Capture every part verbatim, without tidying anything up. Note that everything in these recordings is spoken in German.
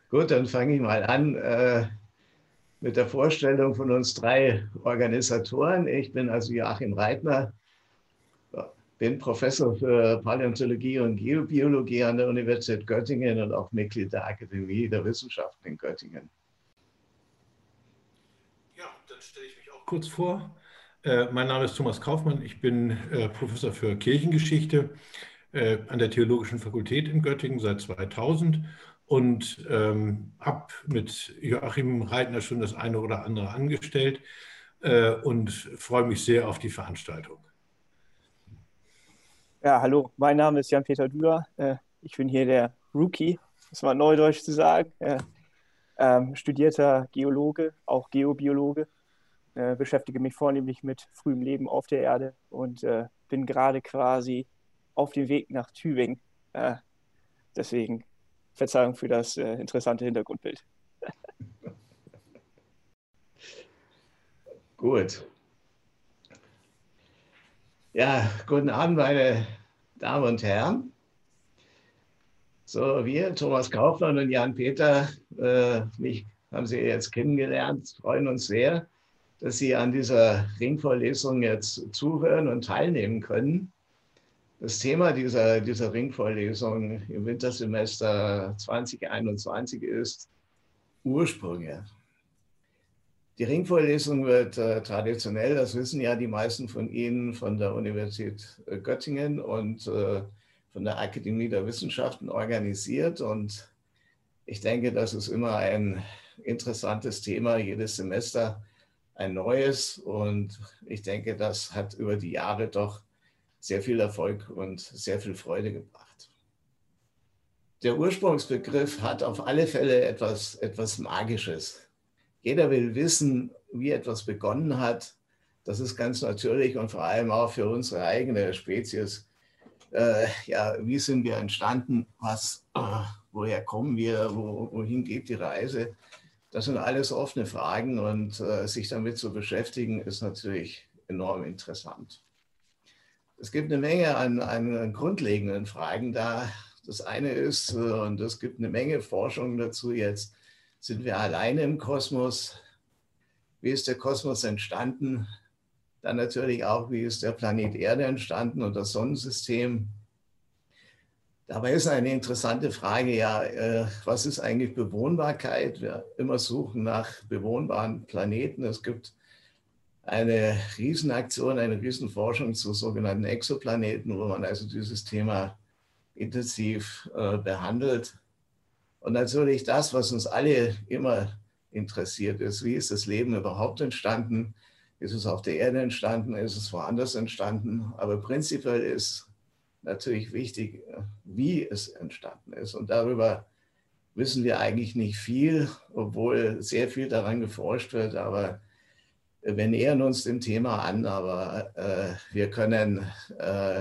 Gut, dann fange ich mal an äh, mit der Vorstellung von uns drei Organisatoren. Ich bin also Joachim Reitner, bin Professor für Paläontologie und Geobiologie an der Universität Göttingen und auch Mitglied der Akademie der Wissenschaften in Göttingen. Ja, dann stelle ich mich auch kurz vor. Äh, mein Name ist Thomas Kaufmann. Ich bin äh, Professor für Kirchengeschichte äh, an der Theologischen Fakultät in Göttingen seit zweitausend und ähm, habe mit Joachim Reitner schon das eine oder andere angestellt äh, und freue mich sehr auf die Veranstaltung. Ja, hallo, mein Name ist Jan-Peter Dürer. Äh, ich bin hier der Rookie, muss man neudeutsch zu sagen. Äh, ähm, studierter Geologe, auch Geobiologe. Äh, beschäftige mich vornehmlich mit frühem Leben auf der Erde und äh, bin gerade quasi auf dem Weg nach Tübingen. Äh, deswegen Verzeihung für das äh, interessante Hintergrundbild. Gut. Ja, guten Abend, meine Damen und Herren. So, wir, Thomas Kaufmann und Jan-Peter, äh, mich haben Sie jetzt kennengelernt, freuen uns sehr, dass Sie an dieser Ringvorlesung jetzt zuhören und teilnehmen können. Das Thema dieser, dieser Ringvorlesung im Wintersemester zwanzig einundzwanzig ist Ursprünge. Die Ringvorlesung wird äh, traditionell, das wissen ja die meisten von Ihnen, von der Universität Göttingen und äh, von der Akademie der Wissenschaften organisiert. Und ich denke, das ist immer ein interessantes Thema, jedes Semester ein neues. Und ich denke, das hat über die Jahre doch sehr viel Erfolg und sehr viel Freude gebracht. Der Ursprungsbegriff hat auf alle Fälle etwas, etwas Magisches. Jeder will wissen, wie etwas begonnen hat. Das ist ganz natürlich und vor allem auch für unsere eigene Spezies. Äh, ja, wie sind wir entstanden? Was, äh, woher kommen wir? Wo, wohin geht die Reise? Das sind alles offene Fragen und äh, sich damit zu beschäftigen, ist natürlich enorm interessant. Es gibt eine Menge an, an grundlegenden Fragen da. Das eine ist, äh, und es gibt eine Menge Forschung dazu jetzt, sind wir alleine im Kosmos? Wie ist der Kosmos entstanden? Dann natürlich auch, wie ist der Planet Erde entstanden und das Sonnensystem? Dabei ist eine interessante Frage, ja, äh, was ist eigentlich Bewohnbarkeit? Wir immer suchen nach bewohnbaren Planeten. Es gibt eine Riesenaktion, eine Riesenforschung zu sogenannten Exoplaneten, wo man also dieses Thema intensiv äh, behandelt. Und natürlich das, was uns alle immer interessiert ist, wie ist das Leben überhaupt entstanden? Ist es auf der Erde entstanden? Ist es woanders entstanden? Aber prinzipiell ist natürlich wichtig, wie es entstanden ist. Und darüber wissen wir eigentlich nicht viel, obwohl sehr viel daran geforscht wird. Aber wir nähern uns dem Thema an, aber äh, wir können äh,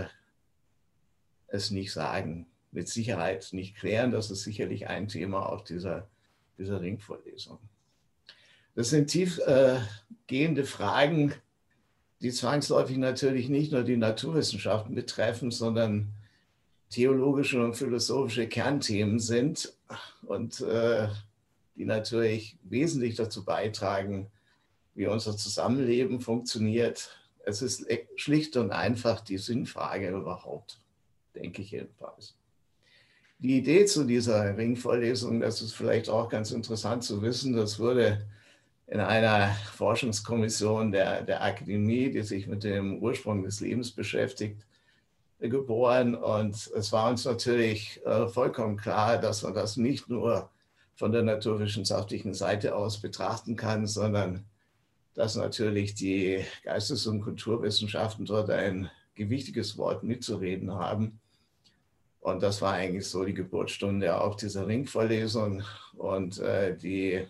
es nicht sagen, mit Sicherheit nicht klären. Das ist sicherlich ein Thema auch dieser, dieser Ringvorlesung. Das sind tiefgehende äh, Fragen, die zwangsläufig natürlich nicht nur die Naturwissenschaften betreffen, sondern theologische und philosophische Kernthemen sind und äh, die natürlich wesentlich dazu beitragen, wie unser Zusammenleben funktioniert. Es ist schlicht und einfach die Sinnfrage überhaupt, denke ich jedenfalls. Die Idee zu dieser Ringvorlesung, das ist vielleicht auch ganz interessant zu wissen, das wurde in einer Forschungskommission der, der Akademie, die sich mit dem Ursprung des Lebens beschäftigt, geboren. Und es war uns natürlich äh, vollkommen klar, dass man das nicht nur von der naturwissenschaftlichen Seite aus betrachten kann, sondern dass natürlich die Geistes- und Kulturwissenschaften dort ein gewichtiges Wort mitzureden haben. Und das war eigentlich so die Geburtsstunde auch dieser Ringvorlesung. Und äh, die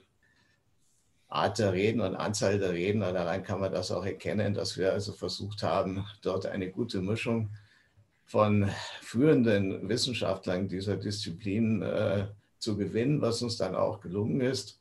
Art der Reden und Anzahl der Redner, daran kann man das auch erkennen, dass wir also versucht haben, dort eine gute Mischung von führenden Wissenschaftlern dieser Disziplin äh, zu gewinnen, was uns dann auch gelungen ist.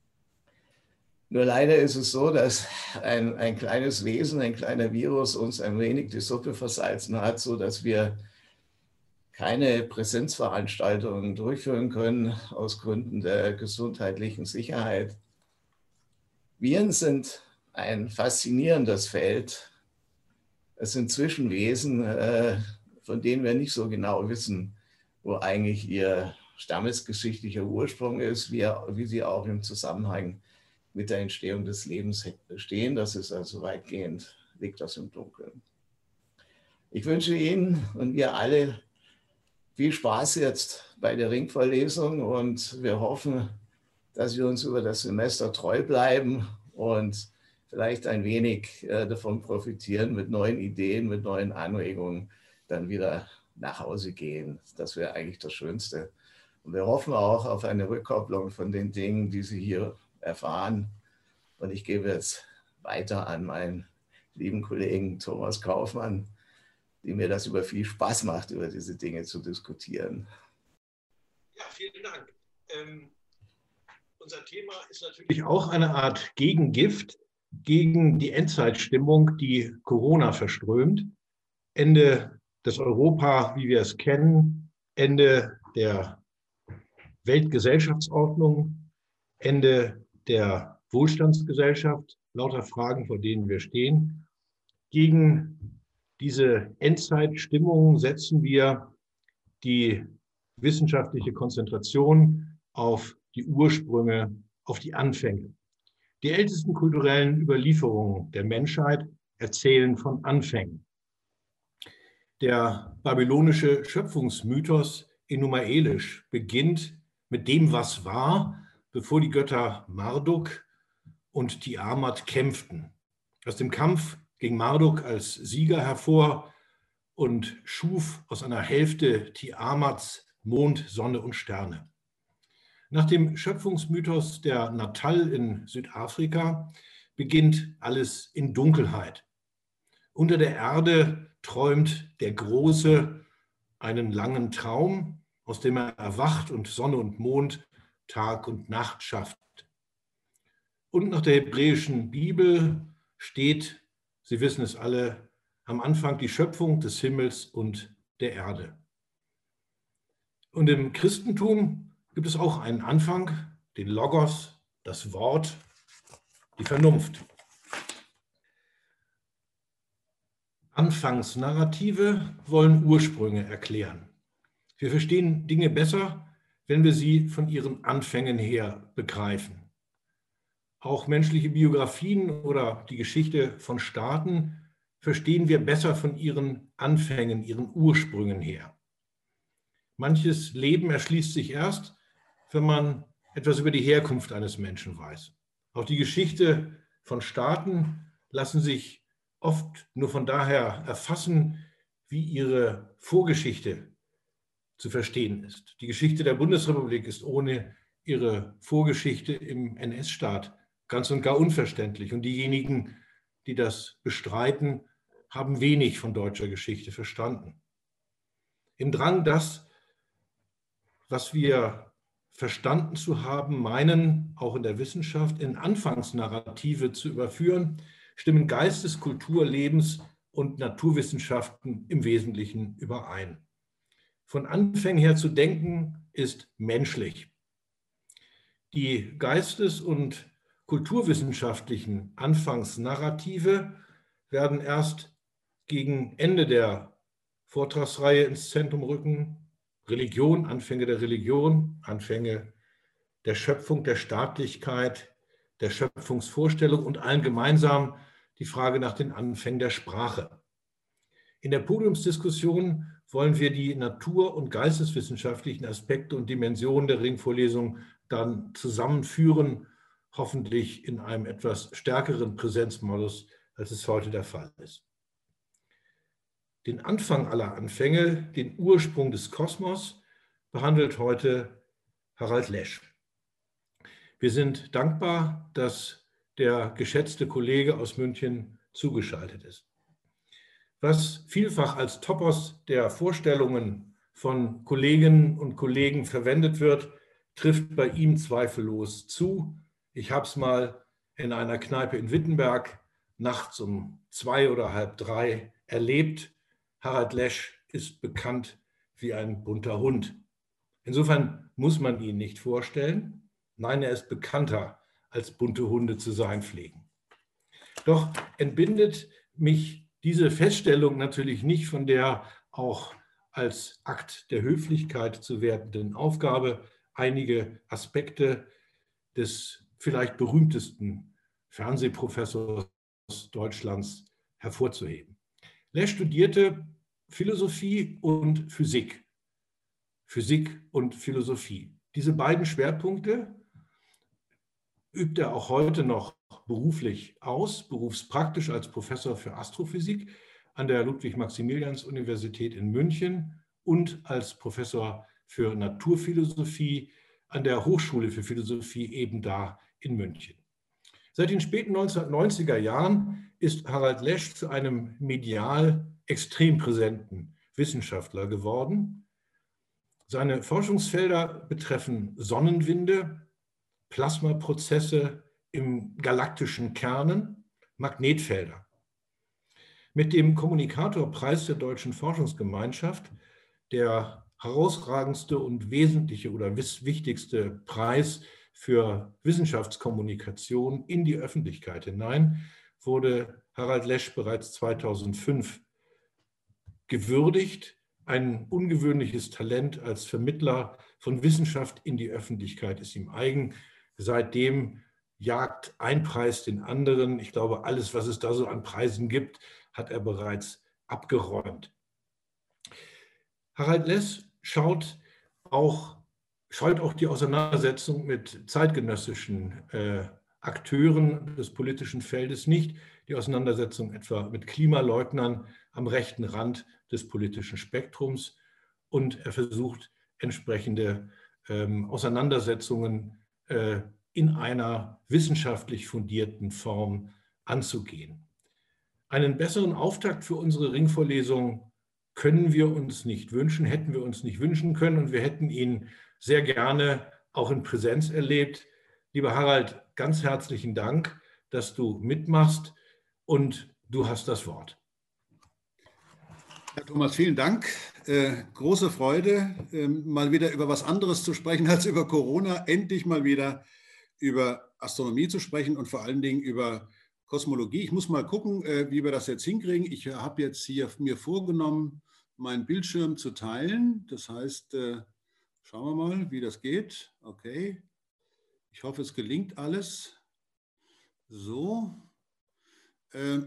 Nur leider ist es so, dass ein, ein kleines Wesen, ein kleiner Virus uns ein wenig die Suppe versalzen hat, sodass wir keine Präsenzveranstaltungen durchführen können aus Gründen der gesundheitlichen Sicherheit. Viren sind ein faszinierendes Feld. Es sind Zwischenwesen, von denen wir nicht so genau wissen, wo eigentlich ihr stammesgeschichtlicher Ursprung ist, wie, wie sie auch im Zusammenhang mit der Entstehung des Lebens stehen. Das ist also weitgehend, liegt das im Dunkeln. Ich wünsche Ihnen und wir alle viel Spaß jetzt bei der Ringvorlesung und wir hoffen, dass Sie uns über das Semester treu bleiben und vielleicht ein wenig davon profitieren, mit neuen Ideen, mit neuen Anregungen dann wieder nach Hause gehen. Das wäre eigentlich das Schönste. Und wir hoffen auch auf eine Rückkopplung von den Dingen, die Sie hier erfahren. Und ich gebe jetzt weiter an meinen lieben Kollegen Thomas Kaufmann, die mir das über viel Spaß macht, über diese Dinge zu diskutieren. Ja, vielen Dank. Ähm, unser Thema ist natürlich auch eine Art Gegengift gegen die Endzeitstimmung, die Corona verströmt. Ende des Europa, wie wir es kennen, Ende der Weltgesellschaftsordnung, Ende der Wohlstandsgesellschaft, lauter Fragen, vor denen wir stehen. Gegen diese Endzeitstimmung setzen wir die wissenschaftliche Konzentration auf die Ursprünge, auf die Anfänge. Die ältesten kulturellen Überlieferungen der Menschheit erzählen von Anfängen. Der babylonische Schöpfungsmythos Enuma Elish beginnt mit dem, was war, bevor die Götter Marduk und Tiamat kämpften. Aus dem Kampf ging Marduk als Sieger hervor und schuf aus einer Hälfte Tiamats Mond, Sonne und Sterne. Nach dem Schöpfungsmythos der Natal in Südafrika beginnt alles in Dunkelheit. Unter der Erde träumt der Große einen langen Traum, aus dem er erwacht und Sonne und Mond, Tag und Nacht schafft. Und nach der hebräischen Bibel steht, Sie wissen es alle, am Anfang die Schöpfung des Himmels und der Erde. Und im Christentum gibt es auch einen Anfang, den Logos, das Wort, die Vernunft. Anfangsnarrative wollen Ursprünge erklären. Wir verstehen Dinge besser, wenn wir sie von ihren Anfängen her begreifen. Auch menschliche Biografien oder die Geschichte von Staaten verstehen wir besser von ihren Anfängen, ihren Ursprüngen her. Manches Leben erschließt sich erst, wenn man etwas über die Herkunft eines Menschen weiß. Auch die Geschichte von Staaten lassen sich oft nur von daher erfassen, wie ihre Vorgeschichte zu verstehen ist. Die Geschichte der Bundesrepublik ist ohne ihre Vorgeschichte im N S-Staat ganz und gar unverständlich. Und diejenigen, die das bestreiten, haben wenig von deutscher Geschichte verstanden. Im Drang, das, was wir verstanden zu haben, meinen, auch in der Wissenschaft, in Anfangsnarrative zu überführen, stimmen Geistes-, Kultur-, Lebens- und Naturwissenschaften im Wesentlichen überein. Von Anfängen her zu denken, ist menschlich. Die geistes- und kulturwissenschaftlichen Anfangsnarrative werden erst gegen Ende der Vortragsreihe ins Zentrum rücken. Religion, Anfänge der Religion, Anfänge der Schöpfung, der Staatlichkeit, der Schöpfungsvorstellung und allen gemeinsam die Frage nach den Anfängen der Sprache. In der Podiumsdiskussion wollen wir die natur- und geisteswissenschaftlichen Aspekte und Dimensionen der Ringvorlesung dann zusammenführen, hoffentlich in einem etwas stärkeren Präsenzmodus, als es heute der Fall ist. Den Anfang aller Anfänge, den Ursprung des Kosmos, behandelt heute Harald Lesch. Wir sind dankbar, dass der geschätzte Kollege aus München zugeschaltet ist. Was vielfach als Topos der Vorstellungen von Kolleginnen und Kollegen verwendet wird, trifft bei ihm zweifellos zu. Ich habe es mal in einer Kneipe in Wittenberg nachts um zwei oder halb drei erlebt. Harald Lesch ist bekannt wie ein bunter Hund. Insofern muss man ihn nicht vorstellen. Nein, er ist bekannter, als bunte Hunde zu sein pflegen. Doch entbindet mich diese Feststellung natürlich nicht von der auch als Akt der Höflichkeit zu wertenden Aufgabe, einige Aspekte des vielleicht berühmtesten Fernsehprofessors Deutschlands hervorzuheben. Lesch studierte Philosophie und Physik. Physik und Philosophie. Diese beiden Schwerpunkte übt er auch heute noch beruflich aus, berufspraktisch als Professor für Astrophysik an der Ludwig-Maximilians-Universität in München und als Professor für Naturphilosophie an der Hochschule für Philosophie eben da in München. Seit den späten neunzehnhundertneunziger Jahren ist Harald Lesch zu einem medial extrem präsenten Wissenschaftler geworden. Seine Forschungsfelder betreffen Sonnenwinde, Plasmaprozesse im galaktischen Kernen, Magnetfelder. Mit dem Kommunikatorpreis der Deutschen Forschungsgemeinschaft, der herausragendste und wesentliche oder wichtigste Preis für Wissenschaftskommunikation in die Öffentlichkeit hinein, wurde Harald Lesch bereits zweitausendfünf gewürdigt. Ein ungewöhnliches Talent als Vermittler von Wissenschaft in die Öffentlichkeit ist ihm eigen. Seitdem jagt ein Preis den anderen. Ich glaube, alles, was es da so an Preisen gibt, hat er bereits abgeräumt. Harald Lesch schaut auch, scheut auch die Auseinandersetzung mit zeitgenössischen äh, Akteuren des politischen Feldes nicht, die Auseinandersetzung etwa mit Klimaleugnern am rechten Rand des politischen Spektrums, und er versucht entsprechende ähm, Auseinandersetzungen äh, in einer wissenschaftlich fundierten Form anzugehen. Einen besseren Auftakt für unsere Ringvorlesung können wir uns nicht wünschen, hätten wir uns nicht wünschen können, und wir hätten ihn sehr gerne auch in Präsenz erlebt. Lieber Harald, ganz herzlichen Dank, dass du mitmachst, und du hast das Wort. Herr Thomas, vielen Dank. Äh, große Freude, äh, mal wieder über was anderes zu sprechen als über Corona, endlich mal wieder über Astronomie zu sprechen und vor allen Dingen über Kosmologie. Ich muss mal gucken, äh, wie wir das jetzt hinkriegen. Ich habe jetzt hier mir vorgenommen, meinen Bildschirm zu teilen. Das heißt, äh, schauen wir mal, wie das geht. Okay. Ich hoffe, es gelingt alles. So. Ähm.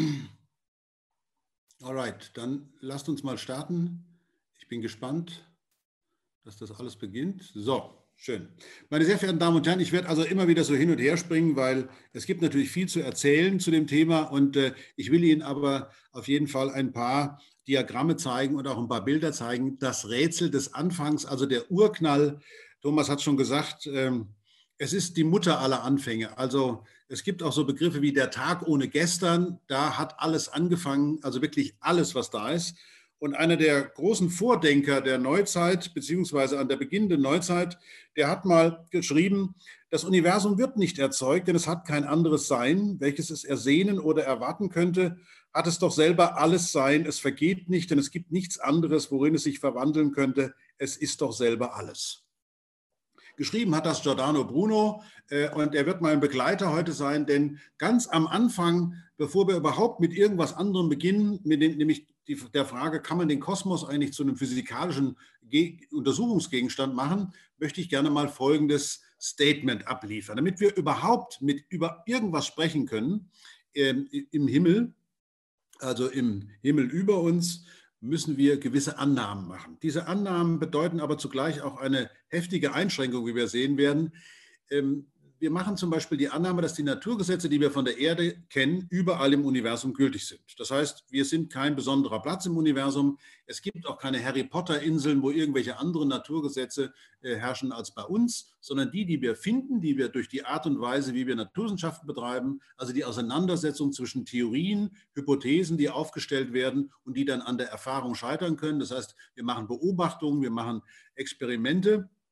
Alright, dann lasst uns mal starten. Ich bin gespannt, dass das alles beginnt. So, schön. Meine sehr verehrten Damen und Herren, ich werde also immer wieder so hin und her springen, weil es gibt natürlich viel zu erzählen zu dem Thema, und äh, ich will Ihnen aber auf jeden Fall ein paar Diagramme zeigen und auch ein paar Bilder zeigen. Das Rätsel des Anfangs, also der Urknall. Thomas hat schon gesagt, ähm, es ist die Mutter aller Anfänge. Also es gibt auch so Begriffe wie der Tag ohne gestern. Da hat alles angefangen, also wirklich alles, was da ist. Und einer der großen Vordenker der Neuzeit, beziehungsweise an der beginnenden Neuzeit, der hat mal geschrieben, das Universum wird nicht erzeugt, denn es hat kein anderes Sein, welches es ersehnen oder erwarten könnte. Hat es doch selber alles Sein. Es vergeht nicht, denn es gibt nichts anderes, worin es sich verwandeln könnte. Es ist doch selber alles. Geschrieben hat das Giordano Bruno, äh, und er wird mein Begleiter heute sein, denn ganz am Anfang, bevor wir überhaupt mit irgendwas anderem beginnen, mit dem, nämlich die, der Frage, kann man den Kosmos eigentlich zu einem physikalischen Ge- Untersuchungsgegenstand machen, möchte ich gerne mal folgendes Statement abliefern. Damit wir überhaupt mit über irgendwas sprechen können äh, im Himmel, also im Himmel über uns, müssen wir gewisse Annahmen machen. Diese Annahmen bedeuten aber zugleich auch eine heftige Einschränkung, wie wir sehen werden. Wir machen zum Beispiel die Annahme, dass die Naturgesetze, die wir von der Erde kennen, überall im Universum gültig sind. Das heißt, wir sind kein besonderer Platz im Universum. Es gibt auch keine Harry-Potter-Inseln, wo irgendwelche anderen Naturgesetze äh, herrschen als bei uns, sondern die, die wir finden, die wir durch die Art und Weise, wie wir Naturwissenschaften betreiben, also die Auseinandersetzung zwischen Theorien, Hypothesen, die aufgestellt werden und die dann an der Erfahrung scheitern können. Das heißt, wir machen Beobachtungen, wir machen Experimente.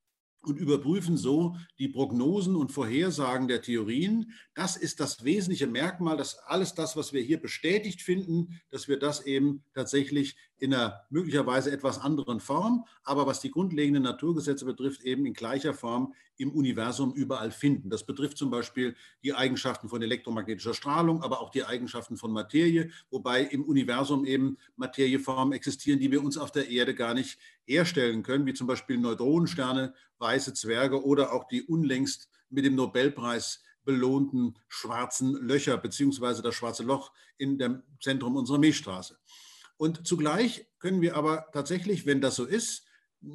und überprüfen so die Prognosen und Vorhersagen der Theorien. Das ist das wesentliche Merkmal, dass alles das, was wir hier bestätigt finden, dass wir das eben tatsächlich in einer möglicherweise etwas anderen Form, aber was die grundlegenden Naturgesetze betrifft, eben in gleicher Form im Universum überall finden. Das betrifft zum Beispiel die Eigenschaften von elektromagnetischer Strahlung, aber auch die Eigenschaften von Materie, wobei im Universum eben Materieformen existieren, die wir uns auf der Erde gar nicht herstellen können, wie zum Beispiel Neutronensterne, weiße Zwerge oder auch die unlängst mit dem Nobelpreis belohnten schwarzen Löcher beziehungsweise das schwarze Loch in dem Zentrum unserer Milchstraße. Und zugleich können wir aber tatsächlich, wenn das so ist,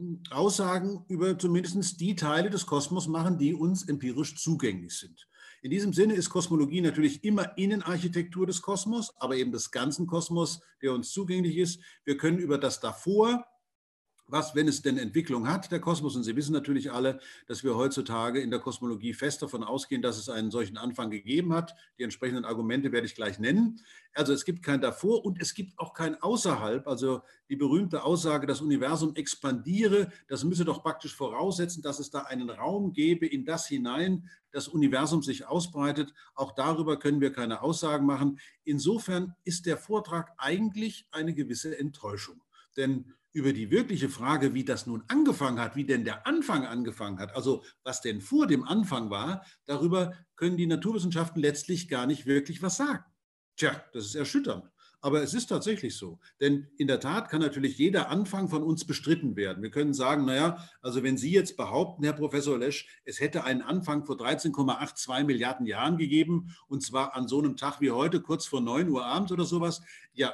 Aussagen über zumindest die Teile des Kosmos machen, die uns empirisch zugänglich sind. In diesem Sinne ist Kosmologie natürlich immer Innenarchitektur des Kosmos, aber eben des ganzen Kosmos, der uns zugänglich ist. Wir können über das davor, was, wenn es denn Entwicklung hat, der Kosmos, und Sie wissen natürlich alle, dass wir heutzutage in der Kosmologie fest davon ausgehen, dass es einen solchen Anfang gegeben hat. Die entsprechenden Argumente werde ich gleich nennen. Also es gibt kein davor und es gibt auch kein außerhalb. Also die berühmte Aussage, das Universum expandiere, das müsse doch praktisch voraussetzen, dass es da einen Raum gäbe, in das hinein das Universum sich ausbreitet. Auch darüber können wir keine Aussagen machen. Insofern ist der Vortrag eigentlich eine gewisse Enttäuschung. Denn über die wirkliche Frage, wie das nun angefangen hat, wie denn der Anfang angefangen hat, also was denn vor dem Anfang war, darüber können die Naturwissenschaften letztlich gar nicht wirklich was sagen. Tja, das ist erschütternd. Aber es ist tatsächlich so. Denn in der Tat kann natürlich jeder Anfang von uns bestritten werden. Wir können sagen, naja, also wenn Sie jetzt behaupten, Herr Professor Lesch, es hätte einen Anfang vor dreizehn Komma zweiundachtzig Milliarden Jahren gegeben, und zwar an so einem Tag wie heute, kurz vor neun Uhr abends oder sowas, ja,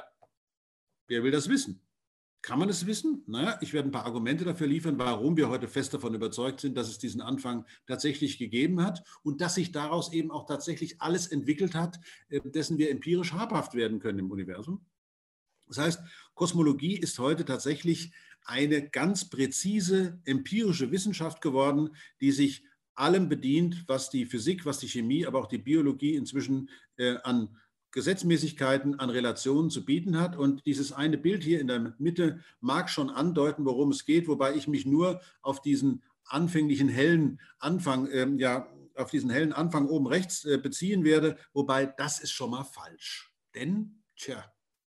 wer will das wissen? Kann man es wissen? Naja, ich werde ein paar Argumente dafür liefern, warum wir heute fest davon überzeugt sind, dass es diesen Anfang tatsächlich gegeben hat und dass sich daraus eben auch tatsächlich alles entwickelt hat, dessen wir empirisch habhaft werden können im Universum. Das heißt, Kosmologie ist heute tatsächlich eine ganz präzise empirische Wissenschaft geworden, die sich allem bedient, was die Physik, was die Chemie, aber auch die Biologie inzwischen äh, an Gesetzmäßigkeiten, an Relationen zu bieten hat. Und dieses eine Bild hier in der Mitte mag schon andeuten, worum es geht, wobei ich mich nur auf diesen anfänglichen hellen Anfang, ähm, ja, auf diesen hellen Anfang oben rechts äh, beziehen werde, wobei das ist schon mal falsch. Denn, tja,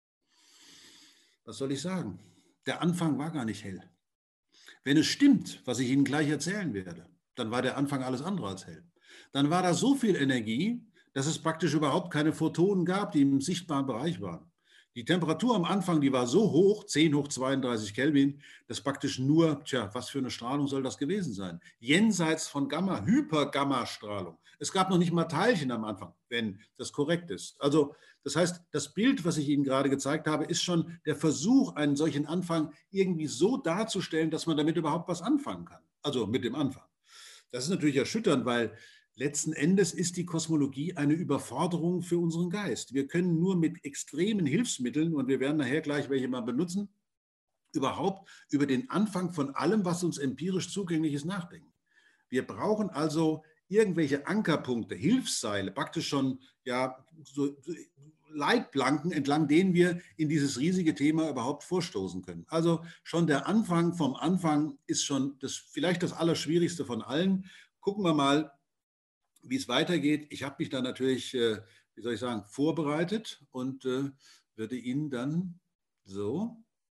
was soll ich sagen? Der Anfang war gar nicht hell. Wenn es stimmt, was ich Ihnen gleich erzählen werde, dann war der Anfang alles andere als hell. Dann war da so viel Energie, dass es praktisch überhaupt keine Photonen gab, die im sichtbaren Bereich waren. Die Temperatur am Anfang, die war so hoch, zehn hoch zweiunddreißig Kelvin, dass praktisch nur, tja, was für eine Strahlung soll das gewesen sein? Jenseits von Gamma, Hypergamma-Strahlung. Es gab noch nicht mal Teilchen am Anfang, wenn das korrekt ist. Also das heißt, das Bild, was ich Ihnen gerade gezeigt habe, ist schon der Versuch, einen solchen Anfang irgendwie so darzustellen, dass man damit überhaupt was anfangen kann. Also mit dem Anfang. Das ist natürlich erschütternd, weil letzten Endes ist die Kosmologie eine Überforderung für unseren Geist. Wir können nur mit extremen Hilfsmitteln, und wir werden nachher gleich welche mal benutzen, überhaupt über den Anfang von allem, was uns empirisch zugänglich ist, nachdenken. Wir brauchen also irgendwelche Ankerpunkte, Hilfsseile, praktisch schon ja, so Leitplanken, entlang denen wir in dieses riesige Thema überhaupt vorstoßen können. Also schon der Anfang vom Anfang ist schon das, vielleicht das Allerschwierigste von allen. Gucken wir mal, wie es weitergeht. Ich habe mich da natürlich, äh, wie soll ich sagen, vorbereitet und äh, würde Ihnen dann so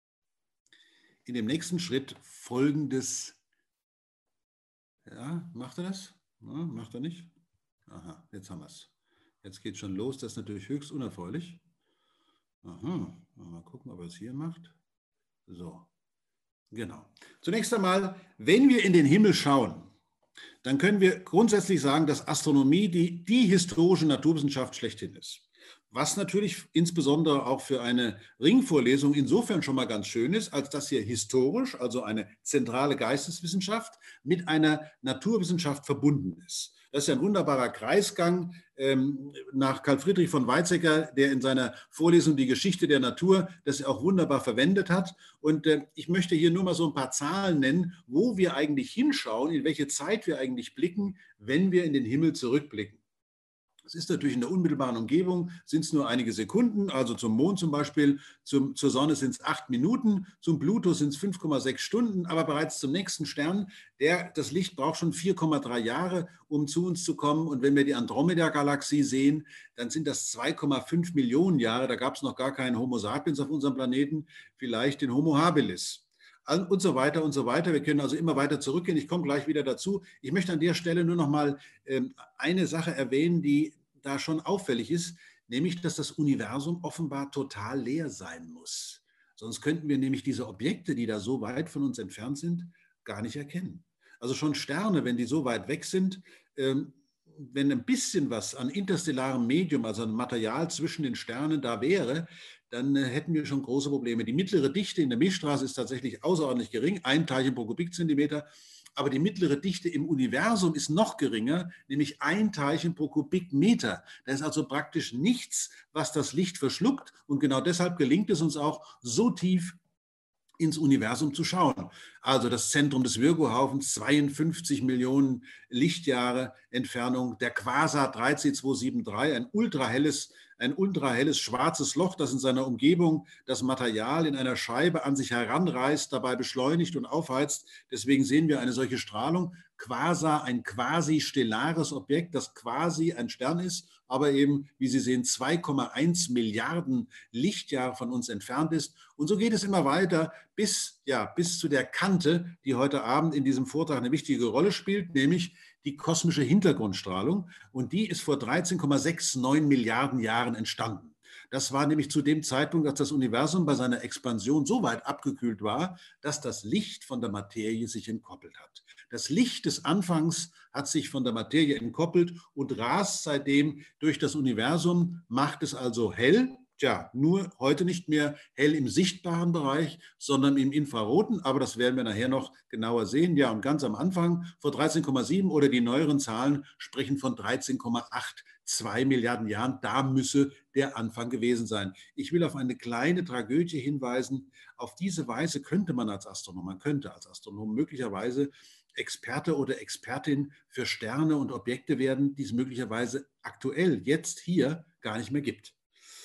in dem nächsten Schritt Folgendes, ja, macht er das? Ja, macht er nicht? Aha, jetzt haben wir es. Jetzt geht es schon los, das ist natürlich höchst unerfreulich. Aha, mal gucken, ob er es hier macht. So, genau. Zunächst einmal, wenn wir in den Himmel schauen, dann können wir grundsätzlich sagen, dass Astronomie die, die historische Naturwissenschaft schlechthin ist. Was natürlich insbesondere auch für eine Ringvorlesung insofern schon mal ganz schön ist, als dass hier historisch, also eine zentrale Geisteswissenschaft, mit einer Naturwissenschaft verbunden ist. Das ist ja ein wunderbarer Kreisgang ähm, nach Karl Friedrich von Weizsäcker, der in seiner Vorlesung Die Geschichte der Natur das auch wunderbar verwendet hat. Und äh, ich möchte hier nur mal so ein paar Zahlen nennen, wo wir eigentlich hinschauen, in welche Zeit wir eigentlich blicken, wenn wir in den Himmel zurückblicken. Das ist natürlich in der unmittelbaren Umgebung, sind es nur einige Sekunden, also zum Mond zum Beispiel, zum, zur Sonne sind es acht Minuten, zum Pluto sind es fünf Komma sechs Stunden, aber bereits zum nächsten Stern, der, das Licht braucht schon vier Komma drei Jahre, um zu uns zu kommen. Und wenn wir die Andromeda-Galaxie sehen, dann sind das zwei Komma fünf Millionen Jahre, da gab es noch gar keinen Homo sapiens auf unserem Planeten, vielleicht den Homo habilis. Und so weiter und so weiter. Wir können also immer weiter zurückgehen. Ich komme gleich wieder dazu. Ich möchte an der Stelle nur noch mal ähm, eine Sache erwähnen, die da schon auffällig ist, nämlich, dass das Universum offenbar total leer sein muss. Sonst könnten wir nämlich diese Objekte, die da so weit von uns entfernt sind, gar nicht erkennen. Also schon Sterne, wenn die so weit weg sind, ähm, wenn ein bisschen was an interstellarem Medium, also an Material zwischen den Sternen da wäre, dann äh, hätten wir schon große Probleme. Die mittlere Dichte in der Milchstraße ist tatsächlich außerordentlich gering, ein Teilchen pro Kubikzentimeter, aber die mittlere Dichte im Universum ist noch geringer, nämlich ein Teilchen pro Kubikmeter. Da ist also praktisch nichts, was das Licht verschluckt, und genau deshalb gelingt es uns auch, so tief ins Universum zu schauen. Also das Zentrum des Virgo-Haufens, zweiundfünfzig Millionen Lichtjahre Entfernung, der Quasar drei C zwei sieben drei, ein ultrahelles, ein ultrahelles schwarzes Loch, das in seiner Umgebung das Material in einer Scheibe an sich heranreißt, dabei beschleunigt und aufheizt. Deswegen sehen wir eine solche Strahlung. Quasar, ein quasi stellares Objekt, das quasi ein Stern ist, aber eben, wie Sie sehen, zwei Komma eins Milliarden Lichtjahre von uns entfernt ist. Und so geht es immer weiter bis, ja, bis zu der Kante, die heute Abend in diesem Vortrag eine wichtige Rolle spielt, nämlich die kosmische Hintergrundstrahlung. Und die ist vor dreizehn Komma neunundsechzig Milliarden Jahren entstanden. Das war nämlich zu dem Zeitpunkt, als das Universum bei seiner Expansion so weit abgekühlt war, dass das Licht von der Materie sich entkoppelt hat. Das Licht des Anfangs hat sich von der Materie entkoppelt und rast seitdem durch das Universum, macht es also hell. Tja, nur heute nicht mehr hell im sichtbaren Bereich, sondern im infraroten, aber das werden wir nachher noch genauer sehen. Ja, und ganz am Anfang vor dreizehn Komma sieben oder die neueren Zahlen sprechen von dreizehn Komma zweiundachtzig Milliarden Jahren. Da müsse der Anfang gewesen sein. Ich will auf eine kleine Tragödie hinweisen. Auf diese Weise könnte man als Astronom, man könnte als Astronom möglicherweise Experte oder Expertin für Sterne und Objekte werden, die es möglicherweise aktuell jetzt hier gar nicht mehr gibt.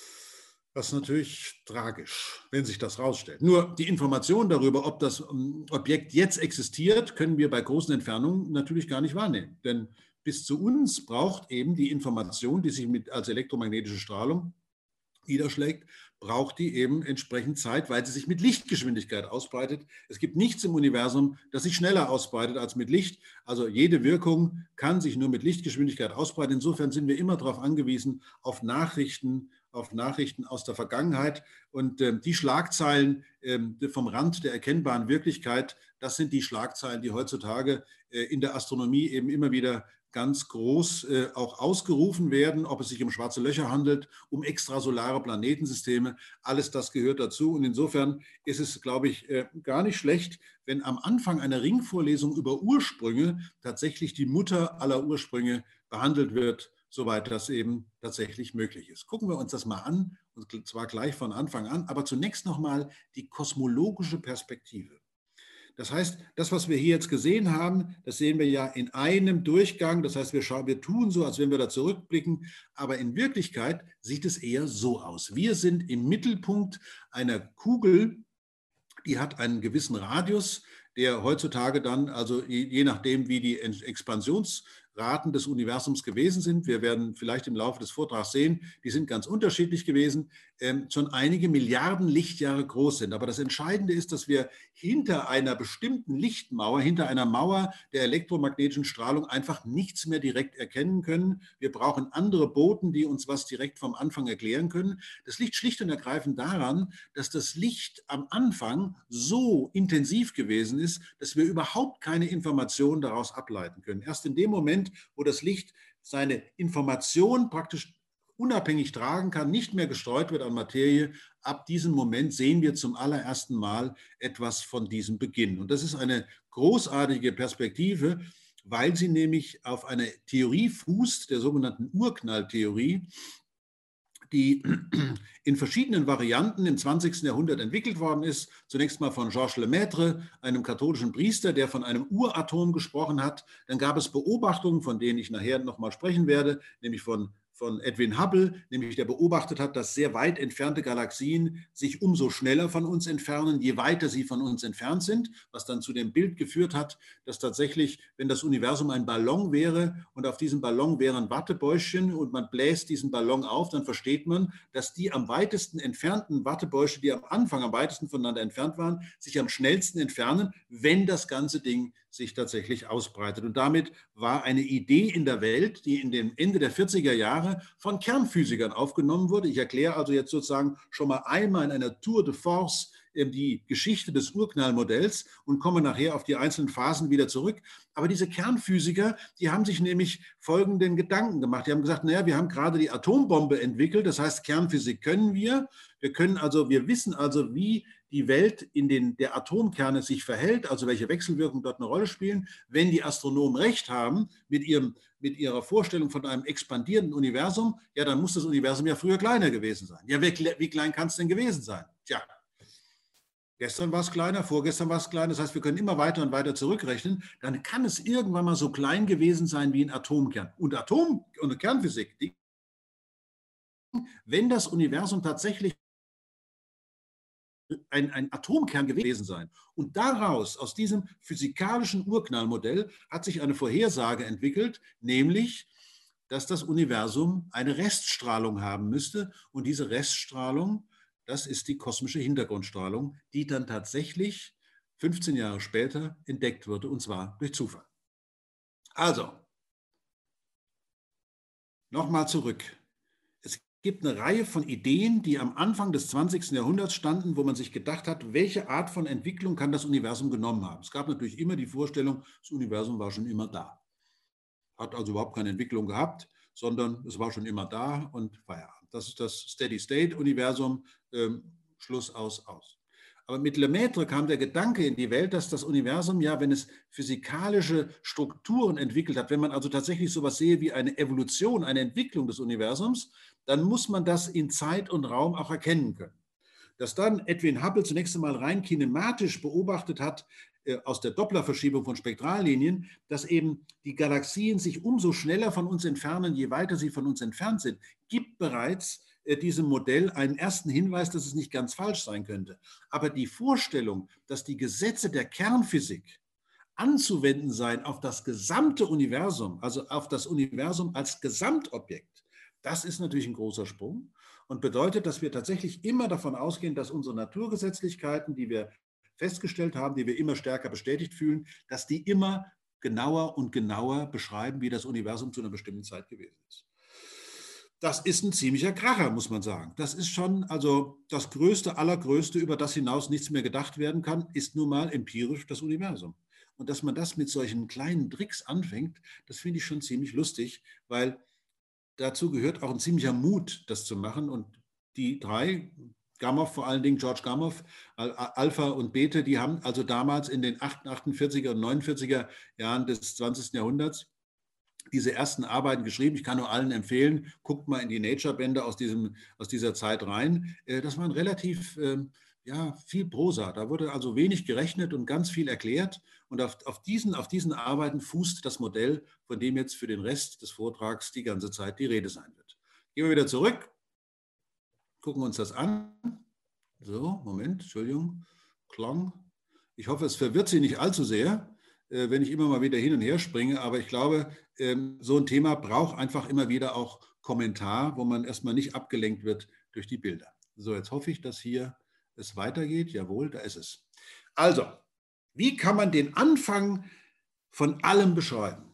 Das ist natürlich tragisch, wenn sich das rausstellt. Nur die Information darüber, ob das Objekt jetzt existiert, können wir bei großen Entfernungen natürlich gar nicht wahrnehmen. Denn bis zu uns braucht eben die Information, die sich mit, als elektromagnetische Strahlung niederschlägt, braucht die eben entsprechend Zeit, weil sie sich mit Lichtgeschwindigkeit ausbreitet. Es gibt nichts im Universum, das sich schneller ausbreitet als mit Licht. Also jede Wirkung kann sich nur mit Lichtgeschwindigkeit ausbreiten. Insofern sind wir immer darauf angewiesen, auf Nachrichten, auf Nachrichten aus der Vergangenheit. Und äh, die Schlagzeilen äh, vom Rand der erkennbaren Wirklichkeit, das sind die Schlagzeilen, die heutzutage äh, in der Astronomie eben immer wieder ganz groß äh, auch ausgerufen werden, ob es sich um schwarze Löcher handelt, um extrasolare Planetensysteme. Alles das gehört dazu. Und insofern ist es, glaube ich, äh, gar nicht schlecht, wenn am Anfang einer Ringvorlesung über Ursprünge tatsächlich die Mutter aller Ursprünge behandelt wird, soweit das eben tatsächlich möglich ist. Gucken wir uns das mal an, und zwar gleich von Anfang an, aber zunächst nochmal die kosmologische Perspektive. Das heißt, das, was wir hier jetzt gesehen haben, das sehen wir ja in einem Durchgang. Das heißt, wir, schauen, wir tun so, als wenn wir da zurückblicken, aber in Wirklichkeit sieht es eher so aus. Wir sind im Mittelpunkt einer Kugel, die hat einen gewissen Radius, der heutzutage dann, also je, je nachdem, wie die Expansionsraten des Universums gewesen sind, wir werden vielleicht im Laufe des Vortrags sehen, die sind ganz unterschiedlich gewesen, ähm, schon einige Milliarden Lichtjahre groß sind. Aber das Entscheidende ist, dass wir hinter einer bestimmten Lichtmauer, hinter einer Mauer der elektromagnetischen Strahlung einfach nichts mehr direkt erkennen können. Wir brauchen andere Boten, die uns was direkt vom Anfang erklären können. Das liegt schlicht und ergreifend daran, dass das Licht am Anfang so intensiv gewesen ist, dass wir überhaupt keine Informationen daraus ableiten können. Erst in dem Moment, wo das Licht seine Information praktisch unabhängig tragen kann, nicht mehr gestreut wird an Materie, ab diesem Moment sehen wir zum allerersten Mal etwas von diesem Beginn. Und das ist eine großartige Perspektive, weil sie nämlich auf einer Theorie fußt, der sogenannten Urknalltheorie, die in verschiedenen Varianten im zwanzigsten Jahrhundert entwickelt worden ist. Zunächst mal von Georges Lemaitre, einem katholischen Priester, der von einem Uratom gesprochen hat. Dann gab es Beobachtungen, von denen ich nachher noch mal sprechen werde, nämlich von von Edwin Hubble, nämlich der beobachtet hat, dass sehr weit entfernte Galaxien sich umso schneller von uns entfernen, je weiter sie von uns entfernt sind, was dann zu dem Bild geführt hat, dass tatsächlich, wenn das Universum ein Ballon wäre und auf diesem Ballon wären Wattebäuschen und man bläst diesen Ballon auf, dann versteht man, dass die am weitesten entfernten Wattebäusche, die am Anfang am weitesten voneinander entfernt waren, sich am schnellsten entfernen, wenn das ganze Ding sich tatsächlich ausbreitet. Und damit war eine Idee in der Welt, die in den Ende der vierziger Jahre von Kernphysikern aufgenommen wurde. Ich erkläre also jetzt sozusagen schon mal einmal in einer Tour de force die Geschichte des Urknallmodells und komme nachher auf die einzelnen Phasen wieder zurück. Aber diese Kernphysiker, die haben sich nämlich folgenden Gedanken gemacht. Die haben gesagt, naja, wir haben gerade die Atombombe entwickelt, das heißt, Kernphysik können wir. Wir können also, wir wissen also, wie die Welt in den der Atomkerne sich verhält, also welche Wechselwirkungen dort eine Rolle spielen. Wenn die Astronomen recht haben mit, ihrem, mit ihrer Vorstellung von einem expandierenden Universum, ja, dann muss das Universum ja früher kleiner gewesen sein. Ja, wie, wie klein kann es denn gewesen sein? Tja, gestern war es kleiner, vorgestern war es kleiner, das heißt, wir können immer weiter und weiter zurückrechnen. Dann kann es irgendwann mal so klein gewesen sein wie ein Atomkern. Und Atom- und Kernphysik, die, wenn das Universum tatsächlich Ein, ein Atomkern gewesen sein. Und daraus, aus diesem physikalischen Urknallmodell, hat sich eine Vorhersage entwickelt, nämlich, dass das Universum eine Reststrahlung haben müsste. Und diese Reststrahlung, das ist die kosmische Hintergrundstrahlung, die dann tatsächlich fünfzehn Jahre später entdeckt wurde, und zwar durch Zufall. Also, nochmal zurück. Es gibt eine Reihe von Ideen, die am Anfang des zwanzigsten Jahrhunderts standen, wo man sich gedacht hat, welche Art von Entwicklung kann das Universum genommen haben. Es gab natürlich immer die Vorstellung, das Universum war schon immer da. Hat also überhaupt keine Entwicklung gehabt, sondern es war schon immer da und Feierabend. Das ist das Steady-State-Universum, ähm, Schluss, aus, aus. Aber mit Lemaitre kam der Gedanke in die Welt, dass das Universum ja, wenn es physikalische Strukturen entwickelt hat, wenn man also tatsächlich sowas sehe wie eine Evolution, eine Entwicklung des Universums, dann muss man das in Zeit und Raum auch erkennen können. Dass dann Edwin Hubble zunächst einmal rein kinematisch beobachtet hat, äh, aus der Dopplerverschiebung von Spektrallinien, dass eben die Galaxien sich umso schneller von uns entfernen, je weiter sie von uns entfernt sind, gibt bereits äh, diesem Modell einen ersten Hinweis, dass es nicht ganz falsch sein könnte. Aber die Vorstellung, dass die Gesetze der Kernphysik anzuwenden seien auf das gesamte Universum, also auf das Universum als Gesamtobjekt, das ist natürlich ein großer Sprung und bedeutet, dass wir tatsächlich immer davon ausgehen, dass unsere Naturgesetzlichkeiten, die wir festgestellt haben, die wir immer stärker bestätigt fühlen, dass die immer genauer und genauer beschreiben, wie das Universum zu einer bestimmten Zeit gewesen ist. Das ist ein ziemlicher Kracher, muss man sagen. Das ist schon, also das Größte, Allergrößte, über das hinaus nichts mehr gedacht werden kann, ist nun mal empirisch das Universum. Und dass man das mit solchen kleinen Tricks anfängt, das finde ich schon ziemlich lustig, weil dazu gehört auch ein ziemlicher Mut, das zu machen. Und die drei, Gamow vor allen Dingen, George Gamow, Alpha und Bethe, die haben also damals in den achtundvierziger und neunundvierziger Jahren des zwanzigsten Jahrhunderts diese ersten Arbeiten geschrieben. Ich kann nur allen empfehlen, guckt mal in die Nature-Bände aus, diesem, aus dieser Zeit rein. Das waren relativ ja, viel Prosa. Da wurde also wenig gerechnet und ganz viel erklärt. Und auf, auf, diesen, auf diesen Arbeiten fußt das Modell, von dem jetzt für den Rest des Vortrags die ganze Zeit die Rede sein wird. Gehen wir wieder zurück, gucken uns das an. So, Moment, Entschuldigung, Klang. Ich hoffe, es verwirrt Sie nicht allzu sehr, wenn ich immer mal wieder hin und her springe. Aber ich glaube, so ein Thema braucht einfach immer wieder auch Kommentar, wo man erstmal nicht abgelenkt wird durch die Bilder. So, jetzt hoffe ich, dass hier es weitergeht. Jawohl, da ist es. Also, wie kann man den Anfang von allem beschreiben?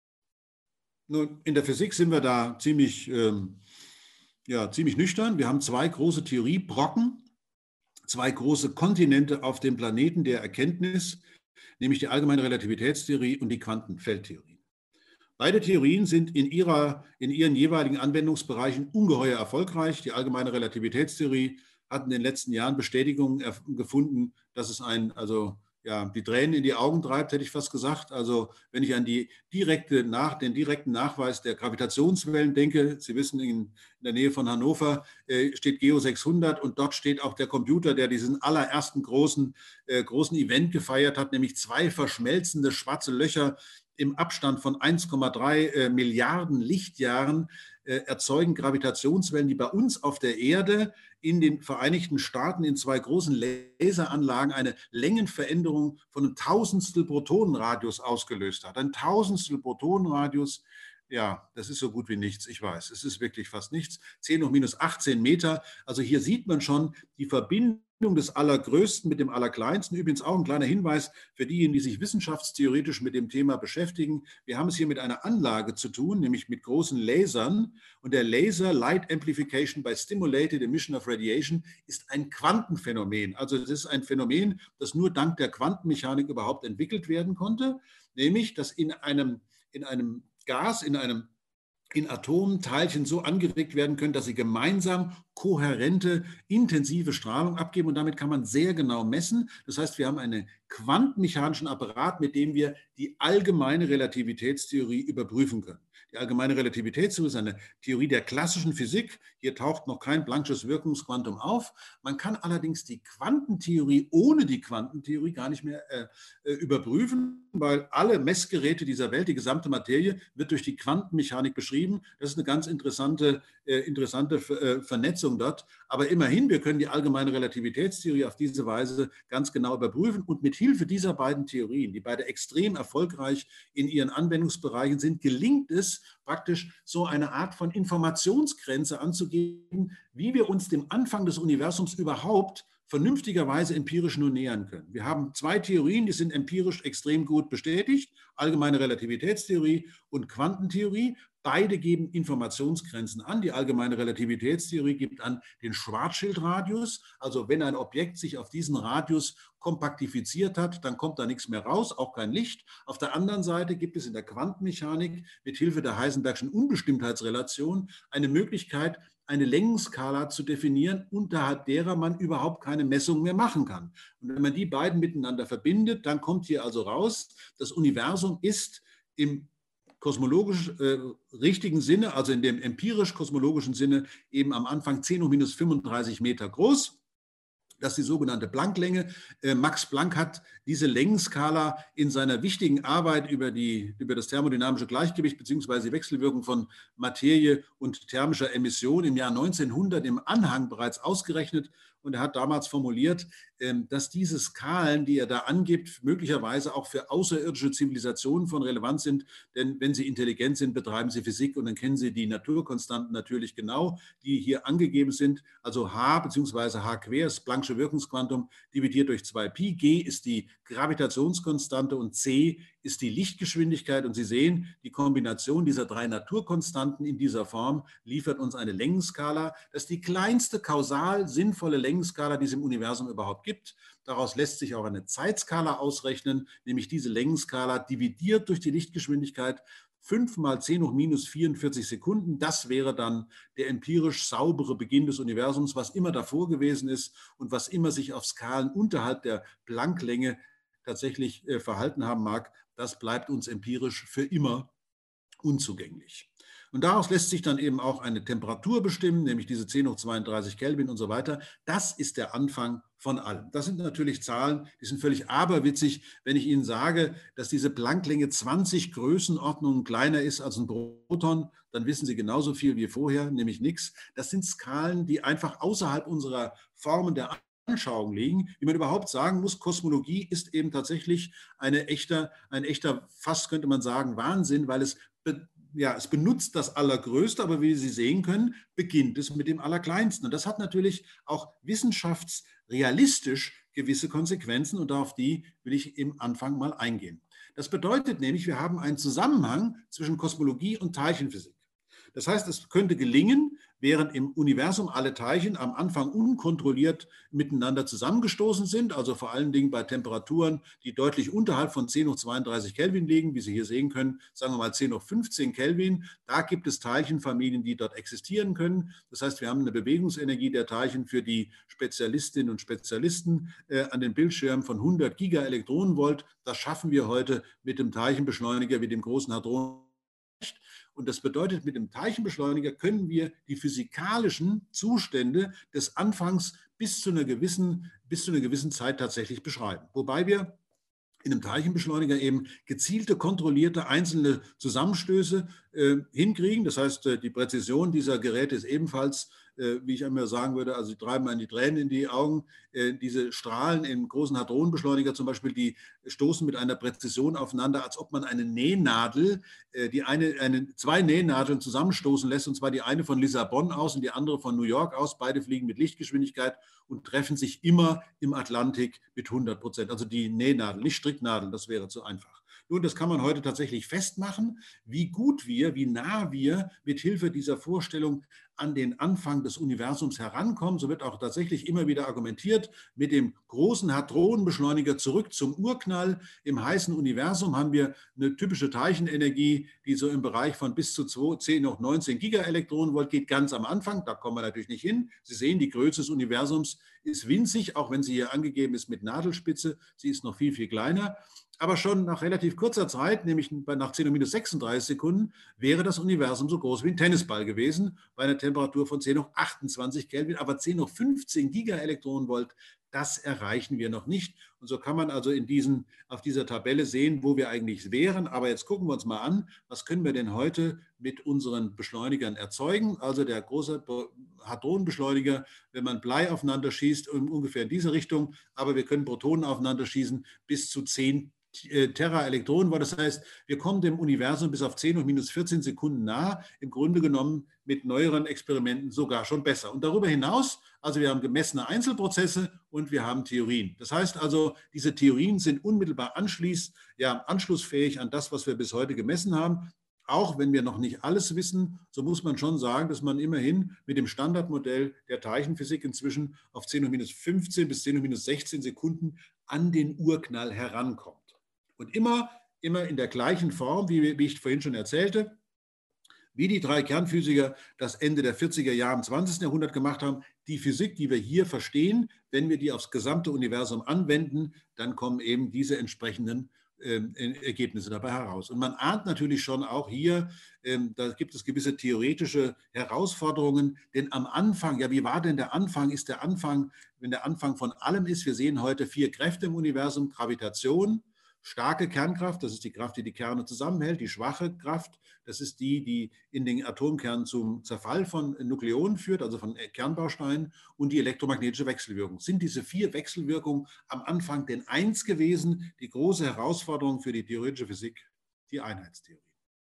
Nun, in der Physik sind wir da ziemlich, ähm, ja, ziemlich nüchtern. Wir haben zwei große Theoriebrocken, zwei große Kontinente auf dem Planeten der Erkenntnis, nämlich die allgemeine Relativitätstheorie und die Quantenfeldtheorie. Beide Theorien sind in, ihrer, in ihren jeweiligen Anwendungsbereichen ungeheuer erfolgreich. Die allgemeine Relativitätstheorie hat in den letzten Jahren Bestätigung gefunden, dass es ein, also ja, die Tränen in die Augen treibt, hätte ich fast gesagt. Also wenn ich an die direkte nach, den direkten Nachweis der Gravitationswellen denke, Sie wissen, in, in der Nähe von Hannover äh, steht Geo sechshundert und dort steht auch der Computer, der diesen allerersten großen, äh, großen Event gefeiert hat, nämlich zwei verschmelzende schwarze Löcher im Abstand von eins Komma drei äh, Milliarden Lichtjahren äh, erzeugen Gravitationswellen, die bei uns auf der Erde in den Vereinigten Staaten in zwei großen Laseranlagen eine Längenveränderung von einem Tausendstel Protonenradius ausgelöst hat. Ein Tausendstel Protonenradius, ja, das ist so gut wie nichts, ich weiß. Es ist wirklich fast nichts. zehn hoch minus achtzehn Meter. Also hier sieht man schon die Verbindung des Allergrößten mit dem Allerkleinsten. Übrigens auch ein kleiner Hinweis für diejenigen, die sich wissenschaftstheoretisch mit dem Thema beschäftigen. Wir haben es hier mit einer Anlage zu tun, nämlich mit großen Lasern. Und der Laser Light Amplification by Stimulated Emission of Radiation ist ein Quantenphänomen. Also es ist ein Phänomen, das nur dank der Quantenmechanik überhaupt entwickelt werden konnte. Nämlich, dass in einem, in einem Gas, in einem in Atomen Teilchen so angeregt werden können, dass sie gemeinsam kohärente, intensive Strahlung abgeben. Und damit kann man sehr genau messen. Das heißt, wir haben einen quantenmechanischen Apparat, mit dem wir die allgemeine Relativitätstheorie überprüfen können. Die allgemeine Relativitätstheorie ist eine Theorie der klassischen Physik. Hier taucht noch kein Planck'sches Wirkungsquantum auf. Man kann allerdings die Quantentheorie ohne die Quantentheorie gar nicht mehr äh, überprüfen, weil alle Messgeräte dieser Welt, die gesamte Materie, wird durch die Quantenmechanik beschrieben. Das ist eine ganz interessante, äh, interessante äh, Vernetzung dort. Aber immerhin, wir können die allgemeine Relativitätstheorie auf diese Weise ganz genau überprüfen. Und mit Hilfe dieser beiden Theorien, die beide extrem erfolgreich in ihren Anwendungsbereichen sind, gelingt es praktisch so eine Art von Informationsgrenze anzugeben, wie wir uns dem Anfang des Universums überhaupt vernünftigerweise empirisch nur nähern können. Wir haben zwei Theorien, die sind empirisch extrem gut bestätigt, allgemeine Relativitätstheorie und Quantentheorie. Beide geben Informationsgrenzen an. Die allgemeine Relativitätstheorie gibt an den Schwarzschildradius. Also wenn ein Objekt sich auf diesen Radius kompaktifiziert hat, dann kommt da nichts mehr raus, auch kein Licht. Auf der anderen Seite gibt es in der Quantenmechanik mit Hilfe der Heisenbergschen Unbestimmtheitsrelation eine Möglichkeit, eine Längenskala zu definieren, unterhalb derer man überhaupt keine Messung mehr machen kann. Und wenn man die beiden miteinander verbindet, dann kommt hier also raus, das Universum ist im kosmologisch äh, richtigen Sinne, also in dem empirisch-kosmologischen Sinne, eben am Anfang zehn hoch minus fünfunddreißig Meter groß. Das ist die sogenannte Plancklänge. Äh, Max Planck hat diese Längenskala in seiner wichtigen Arbeit über, die, über das thermodynamische Gleichgewicht bzw. die Wechselwirkung von Materie und thermischer Emission im Jahr neunzehnhundert im Anhang bereits ausgerechnet. Und er hat damals formuliert, dass diese Skalen, die er da angibt, möglicherweise auch für außerirdische Zivilisationen von Relevanz sind. Denn wenn sie intelligent sind, betreiben sie Physik und dann kennen sie die Naturkonstanten natürlich genau, die hier angegeben sind. Also H bzw. H quer, das Planck'sche Wirkungsquantum, dividiert durch zwei Pi. G ist die Gravitationskonstante und C ist die Lichtgeschwindigkeit. Und Sie sehen, die Kombination dieser drei Naturkonstanten in dieser Form liefert uns eine Längenskala. Das ist die kleinste kausal sinnvolle Längenskala, die es im Universum überhaupt gibt. Daraus lässt sich auch eine Zeitskala ausrechnen, nämlich diese Längenskala dividiert durch die Lichtgeschwindigkeit. fünf mal zehn hoch minus vierundvierzig Sekunden, das wäre dann der empirisch saubere Beginn des Universums, was immer davor gewesen ist und was immer sich auf Skalen unterhalb der Plancklänge tatsächlich äh, verhalten haben mag, das bleibt uns empirisch für immer unzugänglich. Und daraus lässt sich dann eben auch eine Temperatur bestimmen, nämlich diese zehn hoch zweiunddreißig Kelvin und so weiter. Das ist der Anfang von allem. Das sind natürlich Zahlen, die sind völlig aberwitzig. Wenn ich Ihnen sage, dass diese Plancklänge zwanzig Größenordnungen kleiner ist als ein Proton, dann wissen Sie genauso viel wie vorher, nämlich nichts. Das sind Skalen, die einfach außerhalb unserer Formen der Anschauung liegen. Wie man überhaupt sagen muss, Kosmologie ist eben tatsächlich eine echter, ein echter, fast könnte man sagen, Wahnsinn, weil es Ja, es benutzt das Allergrößte, aber wie Sie sehen können, beginnt es mit dem Allerkleinsten. Und das hat natürlich auch wissenschaftsrealistisch gewisse Konsequenzen und auf die will ich im Anfang mal eingehen. Das bedeutet nämlich, wir haben einen Zusammenhang zwischen Kosmologie und Teilchenphysik. Das heißt, es könnte gelingen, während im Universum alle Teilchen am Anfang unkontrolliert miteinander zusammengestoßen sind, also vor allen Dingen bei Temperaturen, die deutlich unterhalb von zehn hoch zweiunddreißig Kelvin liegen, wie Sie hier sehen können, sagen wir mal zehn hoch fünfzehn Kelvin, da gibt es Teilchenfamilien, die dort existieren können. Das heißt, wir haben eine Bewegungsenergie der Teilchen für die Spezialistinnen und Spezialisten äh, an den Bildschirmen von hundert Gigaelektronenvolt. Das schaffen wir heute mit dem Teilchenbeschleuniger wie dem großen Hadron. Und das bedeutet, mit dem Teilchenbeschleuniger können wir die physikalischen Zustände des Anfangs bis zu einer gewissen, bis zu einer gewissen Zeit tatsächlich beschreiben. Wobei wir in einem Teilchenbeschleuniger eben gezielte, kontrollierte einzelne Zusammenstöße äh, hinkriegen. Das heißt, äh, die Präzision dieser Geräte ist ebenfalls, äh, wie ich einmal sagen würde, also sie treiben einen die Tränen in die Augen. Äh, diese Strahlen im großen Hadronenbeschleuniger zum Beispiel, die stoßen mit einer Präzision aufeinander, als ob man eine Nähnadel, äh, die eine, eine, zwei Nähnadeln zusammenstoßen lässt, und zwar die eine von Lissabon aus und die andere von New York aus. Beide fliegen mit Lichtgeschwindigkeit und treffen sich immer im Atlantik mit hundert Prozent. Also die Nähnadel, nicht Stricknadel, das wäre zu einfach. Nun, das kann man heute tatsächlich festmachen, wie gut wir, wie nah wir mit Hilfe dieser Vorstellung an den Anfang des Universums herankommen. So wird auch tatsächlich immer wieder argumentiert, mit dem großen Hadronenbeschleuniger zurück zum Urknall. Im heißen Universum haben wir eine typische Teilchenenergie, die so im Bereich von bis zu zehn hoch neunzehn Gigaelektronenvolt geht, ganz am Anfang. Da kommen wir natürlich nicht hin. Sie sehen, die Größe des Universums ist winzig, auch wenn sie hier angegeben ist mit Nadelspitze. Sie ist noch viel, viel kleiner. Aber schon nach relativ kurzer Zeit, nämlich nach zehn hoch minus sechsunddreißig Sekunden, wäre das Universum so groß wie ein Tennisball gewesen, bei einer Temperatur von zehn hoch achtundzwanzig Kelvin, aber zehn hoch fünfzehn Gigaelektronenvolt, das erreichen wir noch nicht. Und so kann man also in diesen, auf dieser Tabelle sehen, wo wir eigentlich wären. Aber jetzt gucken wir uns mal an, was können wir denn heute mit unseren Beschleunigern erzeugen? Also der große Hadronenbeschleuniger, wenn man Blei aufeinander schießt, ungefähr in diese Richtung, aber wir können Protonen aufeinander schießen bis zu zehn Teraelektronenvolt. Das heißt, wir kommen dem Universum bis auf zehn hoch minus vierzehn Sekunden nah, im Grunde genommen mit neueren Experimenten sogar schon besser. Und darüber hinaus, also wir haben gemessene Einzelprozesse und wir haben Theorien. Das heißt also, diese Theorien sind unmittelbar anschließ, ja, anschlussfähig an das, was wir bis heute gemessen haben. Auch wenn wir noch nicht alles wissen, so muss man schon sagen, dass man immerhin mit dem Standardmodell der Teilchenphysik inzwischen auf zehn hoch minus fünfzehn bis zehn hoch minus sechzehn Sekunden an den Urknall herankommt. Und immer, immer in der gleichen Form, wie, wie ich vorhin schon erzählte, wie die drei Kernphysiker das Ende der vierziger Jahre im zwanzigsten Jahrhundert gemacht haben. Die Physik, die wir hier verstehen, wenn wir die aufs gesamte Universum anwenden, dann kommen eben diese entsprechenden äh, Ergebnisse dabei heraus. Und man ahnt natürlich schon auch hier, äh, da gibt es gewisse theoretische Herausforderungen, denn am Anfang, ja, wie war denn der Anfang? Ist der Anfang, wenn der Anfang von allem ist, wir sehen heute vier Kräfte im Universum: Gravitation, starke Kernkraft, das ist die Kraft, die die Kerne zusammenhält. Die schwache Kraft, das ist die, die in den Atomkernen zum Zerfall von Nukleonen führt, also von Kernbausteinen. Und die elektromagnetische Wechselwirkung. Sind diese vier Wechselwirkungen am Anfang denn eins gewesen? Die große Herausforderung für die theoretische Physik, die Einheitstheorie.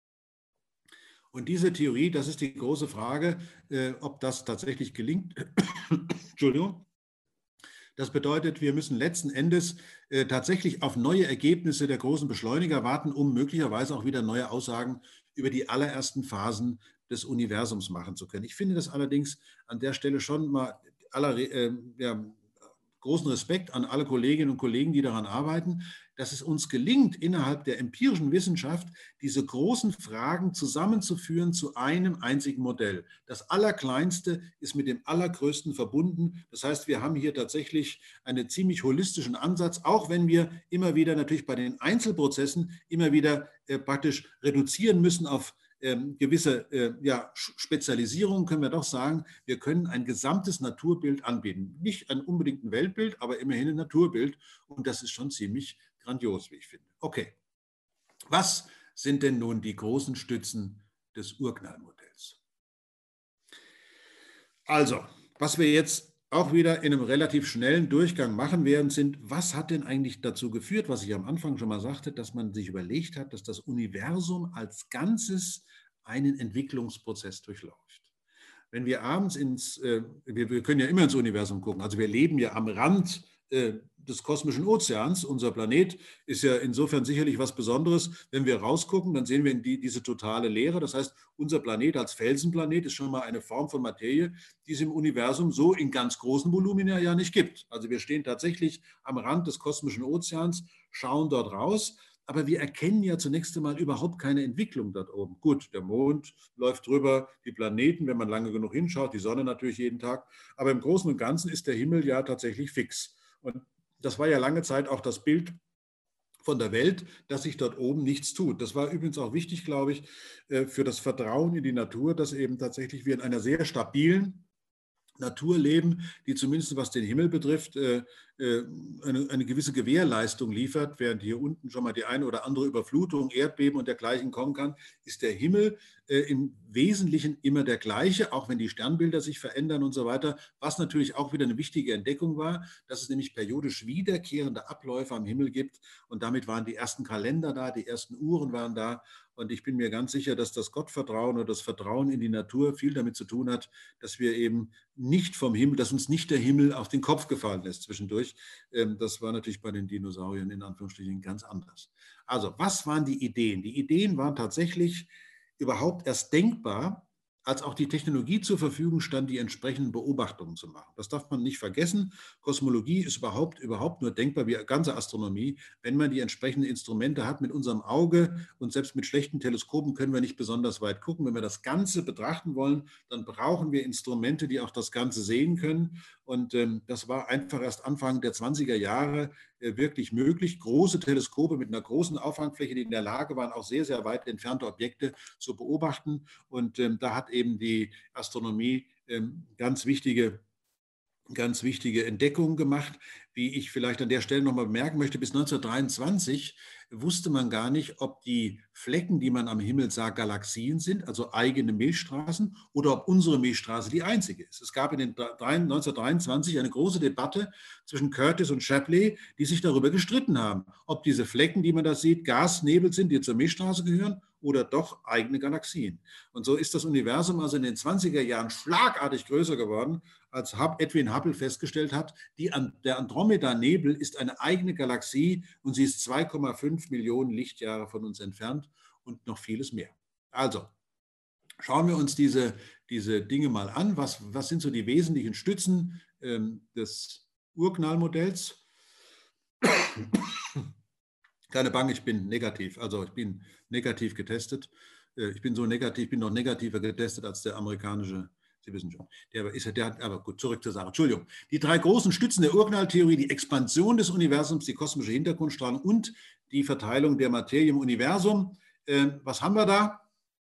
Und diese Theorie, das ist die große Frage, ob das tatsächlich gelingt. Entschuldigung. Das bedeutet, wir müssen letzten Endes äh, tatsächlich auf neue Ergebnisse der großen Beschleuniger warten, um möglicherweise auch wieder neue Aussagen über die allerersten Phasen des Universums machen zu können. Ich finde das allerdings an der Stelle schon mal aller, äh, ja, großen Respekt an alle Kolleginnen und Kollegen, die daran arbeiten, dass es uns gelingt, innerhalb der empirischen Wissenschaft diese großen Fragen zusammenzuführen zu einem einzigen Modell. Das Allerkleinste ist mit dem Allergrößten verbunden. Das heißt, wir haben hier tatsächlich einen ziemlich holistischen Ansatz, auch wenn wir immer wieder natürlich bei den Einzelprozessen immer wieder äh, praktisch reduzieren müssen auf Ähm, gewisse äh, ja, Spezialisierungen, können wir doch sagen, wir können ein gesamtes Naturbild anbieten. Nicht ein unbedingt ein Weltbild, aber immerhin ein Naturbild. Und das ist schon ziemlich grandios, wie ich finde. Okay, was sind denn nun die großen Stützen des Urknallmodells? Also, was wir jetzt auch wieder in einem relativ schnellen Durchgang machen werden, sind, was hat denn eigentlich dazu geführt, was ich am Anfang schon mal sagte, dass man sich überlegt hat, dass das Universum als Ganzes einen Entwicklungsprozess durchläuft. Wenn wir abends ins, äh, wir, wir können ja immer ins Universum gucken, also wir leben ja am Rand äh, des kosmischen Ozeans. Unser Planet ist ja insofern sicherlich was Besonderes. Wenn wir rausgucken, dann sehen wir die, diese totale Leere. Das heißt, unser Planet als Felsenplanet ist schon mal eine Form von Materie, die es im Universum so in ganz großen Volumina ja nicht gibt. Also wir stehen tatsächlich am Rand des kosmischen Ozeans, schauen dort raus. Aber wir erkennen ja zunächst einmal überhaupt keine Entwicklung dort oben. Gut, der Mond läuft drüber, die Planeten, wenn man lange genug hinschaut, die Sonne natürlich jeden Tag. Aber im Großen und Ganzen ist der Himmel ja tatsächlich fix. Und das war ja lange Zeit auch das Bild von der Welt, dass sich dort oben nichts tut. Das war übrigens auch wichtig, glaube ich, für das Vertrauen in die Natur, dass eben tatsächlich wir in einer sehr stabilen Natur leben, die zumindest was den Himmel betrifft, äh, eine, eine gewisse Gewährleistung liefert, während hier unten schon mal die eine oder andere Überflutung, Erdbeben und dergleichen kommen kann, ist der Himmel äh, im Wesentlichen immer der gleiche, auch wenn die Sternbilder sich verändern und so weiter, was natürlich auch wieder eine wichtige Entdeckung war, dass es nämlich periodisch wiederkehrende Abläufe am Himmel gibt und damit waren die ersten Kalender da, die ersten Uhren waren da und ich bin mir ganz sicher, dass das Gottvertrauen oder das Vertrauen in die Natur viel damit zu tun hat, dass wir eben nicht vom Himmel, dass uns nicht der Himmel auf den Kopf gefallen ist zwischendurch. Das war natürlich bei den Dinosauriern in Anführungsstrichen ganz anders. Also, was waren die Ideen? Die Ideen waren tatsächlich überhaupt erst denkbar, als auch die Technologie zur Verfügung stand, die entsprechenden Beobachtungen zu machen. Das darf man nicht vergessen. Kosmologie ist überhaupt, überhaupt nur denkbar wie ganze Astronomie, wenn man die entsprechenden Instrumente hat mit unserem Auge und selbst mit schlechten Teleskopen können wir nicht besonders weit gucken. Wenn wir das Ganze betrachten wollen, dann brauchen wir Instrumente, die auch das Ganze sehen können. Und ähm, das war einfach erst Anfang der zwanziger Jahre äh, wirklich möglich. Große Teleskope mit einer großen Auffangfläche, die in der Lage waren, auch sehr, sehr weit entfernte Objekte zu beobachten. Und ähm, da hat eben die Astronomie ähm, ganz wichtige ganz wichtige Entdeckungen gemacht, wie ich vielleicht an der Stelle nochmal bemerken möchte. Bis neunzehnhundertdreiundzwanzig wusste man gar nicht, ob die Flecken, die man am Himmel sah, Galaxien sind, also eigene Milchstraßen, oder ob unsere Milchstraße die einzige ist. Es gab in den neunzehnhundertdreiundzwanzig eine große Debatte zwischen Curtis und Shapley, die sich darüber gestritten haben, ob diese Flecken, die man da sieht, Gasnebel sind, die zur Milchstraße gehören, oder doch eigene Galaxien. Und so ist das Universum also in den zwanziger Jahren schlagartig größer geworden, als Edwin Hubble festgestellt hat, die, der Andromeda-Nebel ist eine eigene Galaxie und sie ist zwei Komma fünf Millionen Lichtjahre von uns entfernt und noch vieles mehr. Also, schauen wir uns diese, diese Dinge mal an. Was, was sind so die wesentlichen Stützen ähm, des Urknallmodells? Keine Bange, ich bin negativ, also ich bin negativ getestet. Ich bin so negativ, ich bin noch negativer getestet als der amerikanische, Sie wissen schon, der ist ja, der hat, aber gut, zurück zur Sache, Entschuldigung. Die drei großen Stützen der Urknalltheorie, die Expansion des Universums, die kosmische Hintergrundstrahlung und die Verteilung der Materie im Universum. Äh, was haben wir da?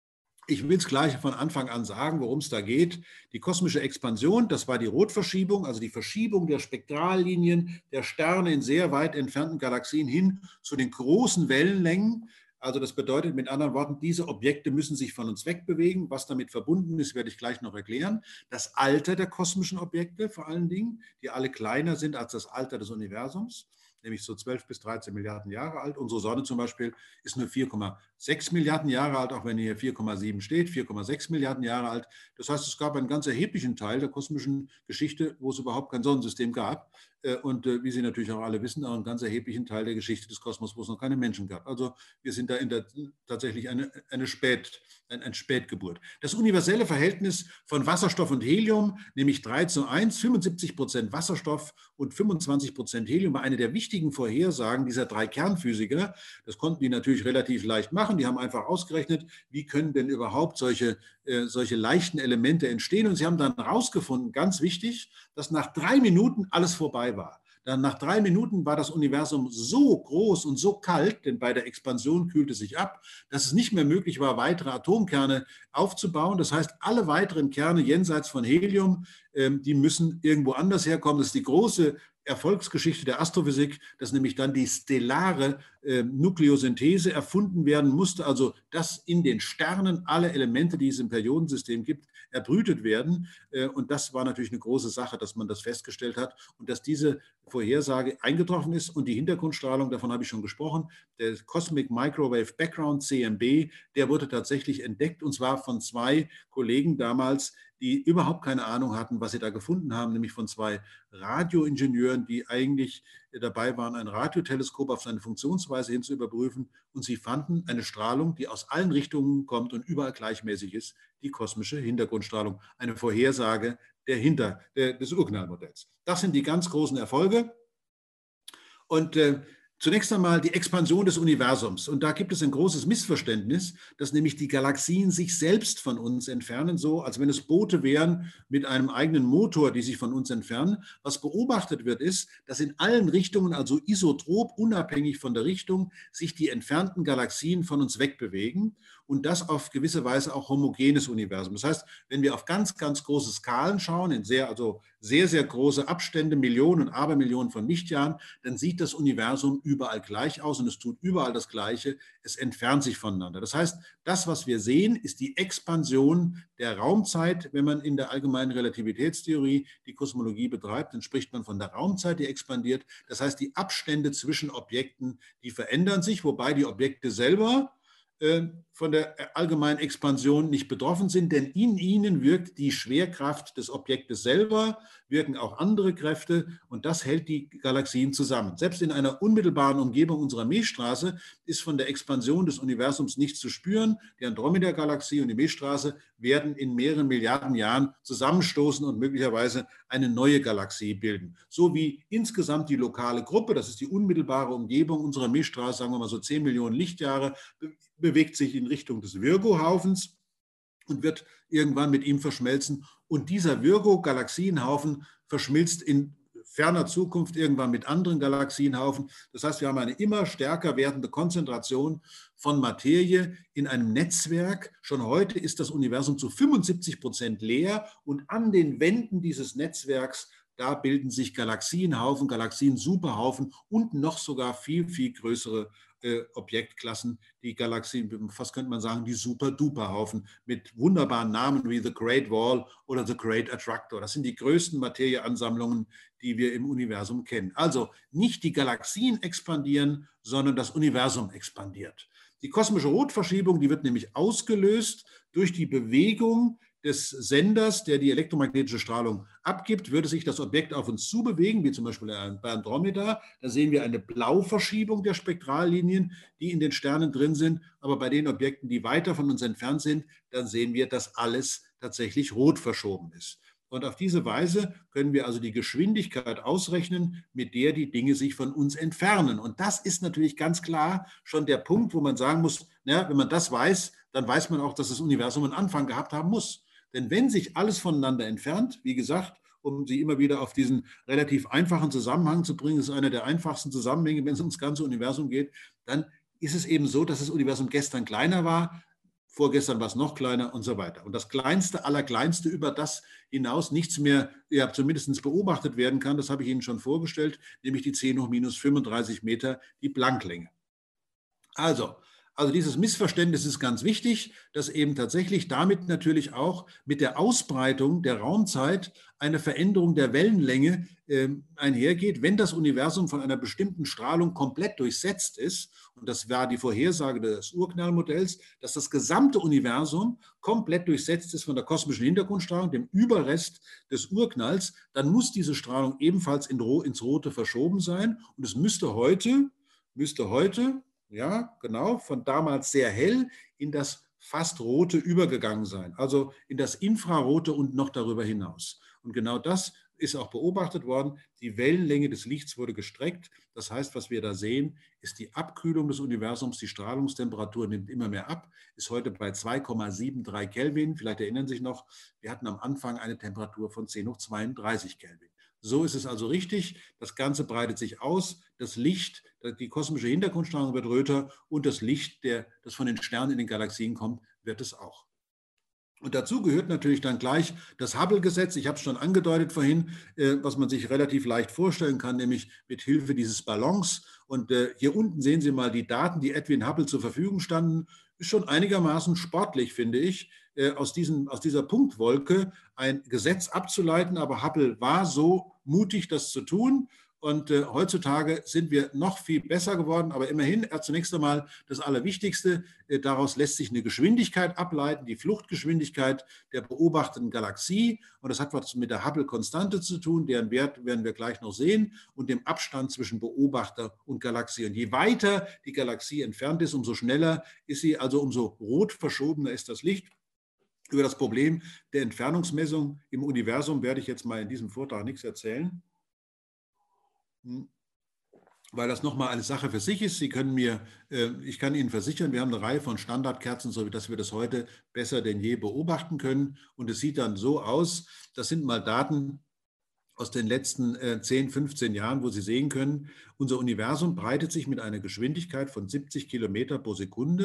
Ich will es gleich von Anfang an sagen, worum es da geht. Die kosmische Expansion, das war die Rotverschiebung, also die Verschiebung der Spektrallinien der Sterne in sehr weit entfernten Galaxien hin zu den großen Wellenlängen. Also das bedeutet mit anderen Worten, diese Objekte müssen sich von uns wegbewegen. Was damit verbunden ist, werde ich gleich noch erklären. Das Alter der kosmischen Objekte vor allen Dingen, die alle kleiner sind als das Alter des Universums, nämlich so zwölf bis dreizehn Milliarden Jahre alt. Unsere Sonne zum Beispiel ist nur vier Komma sechs Milliarden Jahre alt, auch wenn hier vier Komma sieben steht, vier Komma sechs Milliarden Jahre alt. Das heißt, es gab einen ganz erheblichen Teil der kosmischen Geschichte, wo es überhaupt kein Sonnensystem gab. Und wie Sie natürlich auch alle wissen, auch einen ganz erheblichen Teil der Geschichte des Kosmos, wo es noch keine Menschen gab. Also wir sind da in der, tatsächlich eine, eine Spät, ein, ein Spätgeburt. Das universelle Verhältnis von Wasserstoff und Helium, nämlich drei zu eins, fünfundsiebzig Prozent Wasserstoff und fünfundzwanzig Prozent Helium, war eine der wichtigen Vorhersagen dieser drei Kernphysiker. Das konnten die natürlich relativ leicht machen. Die haben einfach ausgerechnet, wie können denn überhaupt solche, äh, solche leichten Elemente entstehen. Und sie haben dann herausgefunden, ganz wichtig, dass nach drei Minuten alles vorbei war. Dann nach drei Minuten war das Universum so groß und so kalt, denn bei der Expansion kühlte es sich ab, dass es nicht mehr möglich war, weitere Atomkerne aufzubauen. Das heißt, alle weiteren Kerne jenseits von Helium, ähm, die müssen irgendwo anders herkommen. Das ist die große Erfolgsgeschichte der Astrophysik, dass nämlich dann die stellare äh, Nukleosynthese erfunden werden musste, also dass in den Sternen alle Elemente, die es im Periodensystem gibt, erbrütet werden. Äh, und das war natürlich eine große Sache, dass man das festgestellt hat und dass diese Vorhersage eingetroffen ist. Und die Hintergrundstrahlung, davon habe ich schon gesprochen, der Cosmic Microwave Background, C M B, der wurde tatsächlich entdeckt und zwar von zwei Kollegen damals, die überhaupt keine Ahnung hatten, was sie da gefunden haben, nämlich von zwei Radioingenieuren, die eigentlich dabei waren, ein Radioteleskop auf seine Funktionsweise hin zu überprüfen. Und sie fanden eine Strahlung, die aus allen Richtungen kommt und überall gleichmäßig ist, die kosmische Hintergrundstrahlung. Eine Vorhersage der Hinter, der, des Urknallmodells. Das sind die ganz großen Erfolge. Und äh, zunächst einmal die Expansion des Universums. Und da gibt es ein großes Missverständnis, dass nämlich die Galaxien sich selbst von uns entfernen, so als wenn es Boote wären mit einem eigenen Motor, die sich von uns entfernen. Was beobachtet wird, ist, dass in allen Richtungen, also isotrop, unabhängig von der Richtung, sich die entfernten Galaxien von uns wegbewegen. und das auf gewisse Weise auch homogenes Universum. Das heißt, wenn wir auf ganz, ganz große Skalen schauen, in sehr, also sehr, sehr große Abstände, Millionen und Abermillionen von Lichtjahren, dann sieht das Universum überall gleich aus und es tut überall das Gleiche. Es entfernt sich voneinander. Das heißt, das, was wir sehen, ist die Expansion der Raumzeit. Wenn man in der allgemeinen Relativitätstheorie die Kosmologie betreibt, dann spricht man von der Raumzeit, die expandiert. Das heißt, die Abstände zwischen Objekten, die verändern sich, wobei die Objekte selber von der allgemeinen Expansion nicht betroffen sind, denn in ihnen wirkt die Schwerkraft des Objektes selber, wirken auch andere Kräfte und das hält die Galaxien zusammen. Selbst in einer unmittelbaren Umgebung unserer Milchstraße ist von der Expansion des Universums nichts zu spüren. Die Andromeda-Galaxie und die Milchstraße werden in mehreren Milliarden Jahren zusammenstoßen und möglicherweise eine neue Galaxie bilden. So wie insgesamt die lokale Gruppe, das ist die unmittelbare Umgebung unserer Milchstraße, sagen wir mal so zehn Millionen Lichtjahre, bewegt sich in Richtung des Virgo-Haufens und wird irgendwann mit ihm verschmelzen. Und dieser Virgo-Galaxienhaufen verschmilzt in ferner Zukunft irgendwann mit anderen Galaxienhaufen. Das heißt, wir haben eine immer stärker werdende Konzentration von Materie in einem Netzwerk. Schon heute ist das Universum zu fünfundsiebzig Prozent leer und an den Wänden dieses Netzwerks, da bilden sich Galaxienhaufen, Galaxien-Superhaufen und noch sogar viel, viel größere äh, Objektklassen, die Galaxien, fast könnte man sagen, die Super-Duper-Haufen mit wunderbaren Namen wie The Great Wall oder The Great Attractor. Das sind die größten Materieansammlungen, die wir im Universum kennen. Also nicht die Galaxien expandieren, sondern das Universum expandiert. Die kosmische Rotverschiebung, die wird nämlich ausgelöst durch die Bewegung des Senders, der die elektromagnetische Strahlung abgibt. Würde sich das Objekt auf uns zubewegen, wie zum Beispiel bei Andromeda, da sehen wir eine Blauverschiebung der Spektrallinien, die in den Sternen drin sind. Aber bei den Objekten, die weiter von uns entfernt sind, dann sehen wir, dass alles tatsächlich rot verschoben ist. Und auf diese Weise können wir also die Geschwindigkeit ausrechnen, mit der die Dinge sich von uns entfernen. Und das ist natürlich ganz klar schon der Punkt, wo man sagen muss, na, wenn man das weiß, dann weiß man auch, dass das Universum einen Anfang gehabt haben muss. Denn wenn sich alles voneinander entfernt, wie gesagt, um Sie immer wieder auf diesen relativ einfachen Zusammenhang zu bringen, das ist einer der einfachsten Zusammenhänge, wenn es ums ganze Universum geht, dann ist es eben so, dass das Universum gestern kleiner war, vorgestern war es noch kleiner und so weiter. Und das Kleinste aller Kleinste, über das hinaus nichts mehr, ja, zumindest beobachtet werden kann, das habe ich Ihnen schon vorgestellt, nämlich die zehn hoch minus fünfunddreißig Meter, die Plancklänge. Also, Also dieses Missverständnis ist ganz wichtig, dass eben tatsächlich damit natürlich auch mit der Ausbreitung der Raumzeit eine Veränderung der Wellenlänge äh, einhergeht. Wenn das Universum von einer bestimmten Strahlung komplett durchsetzt ist, und das war die Vorhersage des Urknallmodells, dass das gesamte Universum komplett durchsetzt ist von der kosmischen Hintergrundstrahlung, dem Überrest des Urknalls, dann muss diese Strahlung ebenfalls in, ins Rote verschoben sein. Und es müsste heute, müsste heute ja, genau, von damals sehr hell in das fast Rote übergegangen sein, also in das Infrarote und noch darüber hinaus. Und genau das ist auch beobachtet worden. Die Wellenlänge des Lichts wurde gestreckt. Das heißt, was wir da sehen, ist die Abkühlung des Universums. Die Strahlungstemperatur nimmt immer mehr ab, ist heute bei zwei Komma dreiundsiebzig Kelvin. Vielleicht erinnern Sie sich noch, wir hatten am Anfang eine Temperatur von zehn hoch zweiunddreißig Kelvin. So ist es also richtig. Das Ganze breitet sich aus. Das Licht, die kosmische Hintergrundstrahlung wird röter und das Licht, der, das von den Sternen in den Galaxien kommt, wird es auch. Und dazu gehört natürlich dann gleich das Hubble-Gesetz. Ich habe es schon angedeutet vorhin, äh, was man sich relativ leicht vorstellen kann, nämlich mit Hilfe dieses Ballons. Und äh, hier unten sehen Sie mal die Daten, die Edwin Hubble zur Verfügung standen. Ist schon einigermaßen sportlich, finde ich, äh, aus, diesen, aus dieser Punktwolke ein Gesetz abzuleiten. Aber Hubble war so mutig, das zu tun. Und äh, heutzutage sind wir noch viel besser geworden, aber immerhin äh, zunächst einmal das Allerwichtigste, äh, daraus lässt sich eine Geschwindigkeit ableiten, die Fluchtgeschwindigkeit der beobachteten Galaxie. Und das hat was mit der Hubble-Konstante zu tun, deren Wert werden wir gleich noch sehen, und dem Abstand zwischen Beobachter und Galaxie. Und je weiter die Galaxie entfernt ist, umso schneller ist sie, also umso rot verschobener ist das Licht. Über das Problem der Entfernungsmessung im Universum werde ich jetzt mal in diesem Vortrag nichts erzählen, weil das nochmal eine Sache für sich ist. Sie können mir, ich kann Ihnen versichern, wir haben eine Reihe von Standardkerzen, so dass wir das heute besser denn je beobachten können. Und es sieht dann so aus, das sind mal Daten aus den letzten zehn, fünfzehn Jahren, wo Sie sehen können, unser Universum breitet sich mit einer Geschwindigkeit von siebzig Kilometer pro Sekunde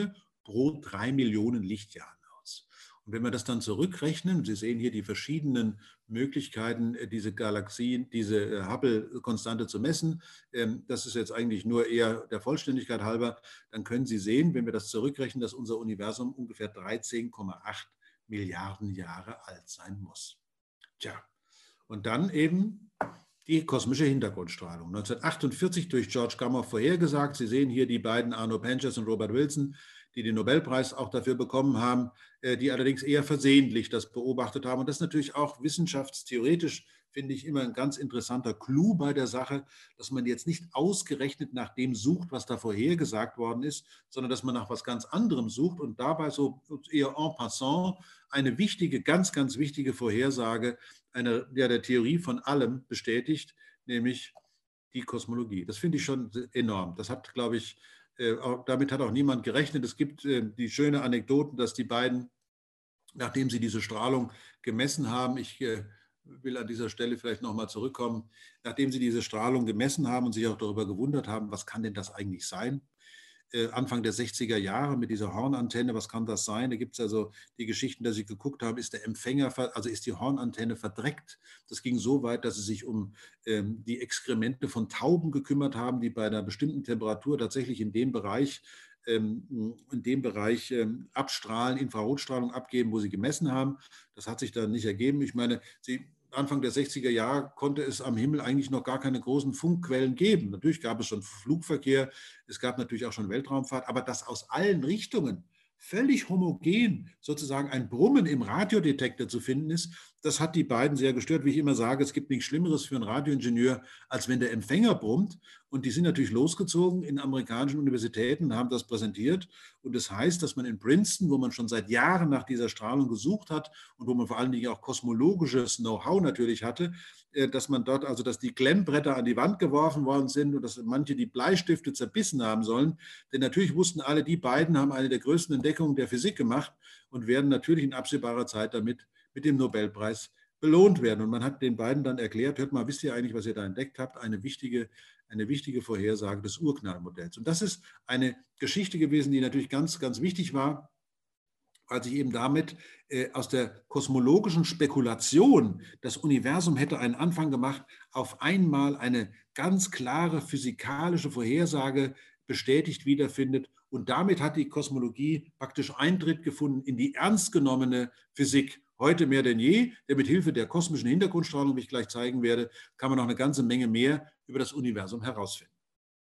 pro drei Millionen Lichtjahren aus. Und wenn wir das dann zurückrechnen, Sie sehen hier die verschiedenen Möglichkeiten, diese Galaxien, diese Hubble-Konstante zu messen, das ist jetzt eigentlich nur eher der Vollständigkeit halber, dann können Sie sehen, wenn wir das zurückrechnen, dass unser Universum ungefähr dreizehn Komma acht Milliarden Jahre alt sein muss. Tja, und dann eben die kosmische Hintergrundstrahlung. neunzehnhundertachtundvierzig durch George Gamow vorhergesagt. Sie sehen hier die beiden Arno Pankhurst und Robert Wilson, die den Nobelpreis auch dafür bekommen haben, die allerdings eher versehentlich das beobachtet haben. Und das ist natürlich auch wissenschaftstheoretisch, finde ich, immer ein ganz interessanter Clou bei der Sache, dass man jetzt nicht ausgerechnet nach dem sucht, was da vorhergesagt worden ist, sondern dass man nach was ganz anderem sucht und dabei so eher en passant eine wichtige, ganz, ganz wichtige Vorhersage einer, der, der Theorie von allem bestätigt, nämlich die Kosmologie. Das finde ich schon enorm. Das hat, glaube ich, äh, auch, damit hat auch niemand gerechnet. Es gibt äh, die schöne Anekdote, dass die beiden, nachdem sie diese Strahlung gemessen haben, ich äh, will an dieser Stelle vielleicht nochmal zurückkommen, nachdem sie diese Strahlung gemessen haben und sich auch darüber gewundert haben, was kann denn das eigentlich sein? Äh, Anfang der sechziger Jahre mit dieser Hornantenne, was kann das sein? Da gibt es also die Geschichten, dass sie geguckt haben, ist der Empfänger, also ist die Hornantenne verdreckt? Das ging so weit, dass sie sich um ähm, die Exkremente von Tauben gekümmert haben, die bei einer bestimmten Temperatur tatsächlich in dem Bereich, ähm, in dem Bereich ähm, abstrahlen, Infrarotstrahlung abgeben, wo sie gemessen haben. Das hat sich dann nicht ergeben. Ich meine, sie Anfang der sechziger Jahre konnte es am Himmel eigentlich noch gar keine großen Funkquellen geben. Natürlich gab es schon Flugverkehr, es gab natürlich auch schon Weltraumfahrt, aber dass aus allen Richtungen völlig homogen sozusagen ein Brummen im Radiodetektor zu finden ist, das hat die beiden sehr gestört. Wie ich immer sage, es gibt nichts Schlimmeres für einen Radioingenieur, als wenn der Empfänger brummt. Und die sind natürlich losgezogen in amerikanischen Universitäten und haben das präsentiert. Und das heißt, dass man in Princeton, wo man schon seit Jahren nach dieser Strahlung gesucht hat und wo man vor allen Dingen auch kosmologisches Know-how natürlich hatte, dass man dort, also dass die Klemmbretter an die Wand geworfen worden sind und dass manche die Bleistifte zerbissen haben sollen. Denn natürlich wussten alle, die beiden haben eine der größten Entdeckungen der Physik gemacht und werden natürlich in absehbarer Zeit damit mit dem Nobelpreis belohnt werden. Und man hat den beiden dann erklärt, hört mal, wisst ihr eigentlich, was ihr da entdeckt habt? Eine wichtige, eine wichtige Vorhersage des Urknallmodells. Und das ist eine Geschichte gewesen, die natürlich ganz, ganz wichtig war, weil sich eben damit äh, aus der kosmologischen Spekulation, das Universum hätte einen Anfang gemacht, auf einmal eine ganz klare physikalische Vorhersage bestätigt wiederfindet. Und damit hat die Kosmologie praktisch Eintritt gefunden in die ernst genommene Physik. Heute mehr denn je, denn mit Hilfe der kosmischen Hintergrundstrahlung, wie ich gleich zeigen werde, kann man noch eine ganze Menge mehr über das Universum herausfinden.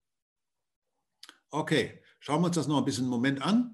Okay, schauen wir uns das noch ein bisschen einen Moment an.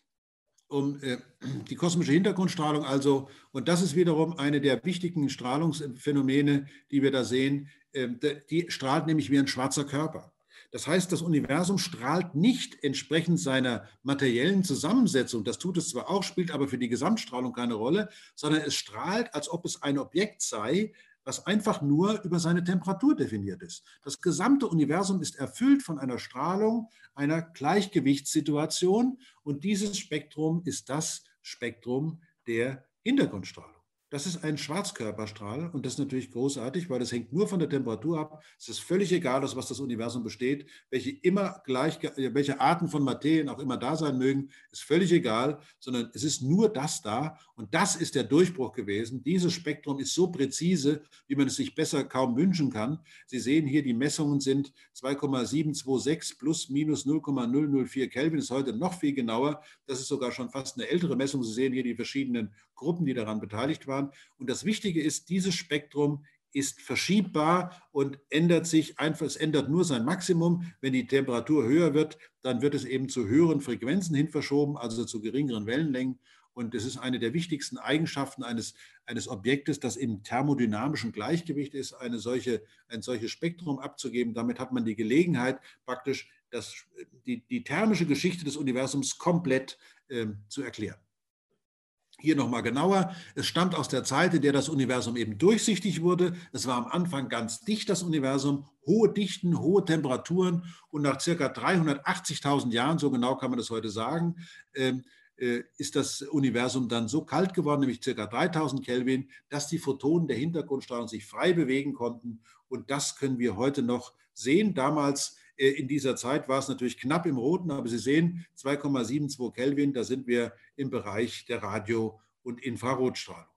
Um äh, die kosmische Hintergrundstrahlung also, und das ist wiederum eine der wichtigen Strahlungsphänomene, die wir da sehen, äh, die strahlt nämlich wie ein schwarzer Körper. Das heißt, das Universum strahlt nicht entsprechend seiner materiellen Zusammensetzung, das tut es zwar auch, spielt aber für die Gesamtstrahlung keine Rolle, sondern es strahlt, als ob es ein Objekt sei, was einfach nur über seine Temperatur definiert ist. Das gesamte Universum ist erfüllt von einer Strahlung, einer Gleichgewichtssituation und dieses Spektrum ist das Spektrum der Hintergrundstrahlung. Das ist ein Schwarzkörperstrahl und das ist natürlich großartig, weil das hängt nur von der Temperatur ab. Es ist völlig egal, aus was das Universum besteht, welche, immer gleich, welche Arten von Materien auch immer da sein mögen, ist völlig egal, sondern es ist nur das da und das ist der Durchbruch gewesen. Dieses Spektrum ist so präzise, wie man es sich besser kaum wünschen kann. Sie sehen hier, die Messungen sind zwei Komma sieben zwei sechs plus minus null Komma null null vier Kelvin, ist heute noch viel genauer. Das ist sogar schon fast eine ältere Messung. Sie sehen hier die verschiedenen Gruppen, die daran beteiligt waren. Und das Wichtige ist, dieses Spektrum ist verschiebbar und ändert sich einfach, es ändert nur sein Maximum. Wenn die Temperatur höher wird, dann wird es eben zu höheren Frequenzen hin verschoben, also zu geringeren Wellenlängen. Und es ist eine der wichtigsten Eigenschaften eines, eines Objektes, das im thermodynamischen Gleichgewicht ist, eine solche, ein solches Spektrum abzugeben. Damit hat man die Gelegenheit, praktisch das, die, die thermische Geschichte des Universums komplett äh, zu erklären. Hier nochmal genauer. Es stammt aus der Zeit, in der das Universum eben durchsichtig wurde. Es war am Anfang ganz dicht, das Universum, hohe Dichten, hohe Temperaturen und nach circa dreihundertachtzigtausend Jahren, so genau kann man das heute sagen, äh, ist das Universum dann so kalt geworden, nämlich circa dreitausend Kelvin, dass die Photonen der Hintergrundstrahlung sich frei bewegen konnten. Und das können wir heute noch sehen. Damals In dieser Zeit war es natürlich knapp im Roten, aber Sie sehen, zwei Komma zweiundsiebzig Kelvin, da sind wir im Bereich der Radio- und Infrarotstrahlung.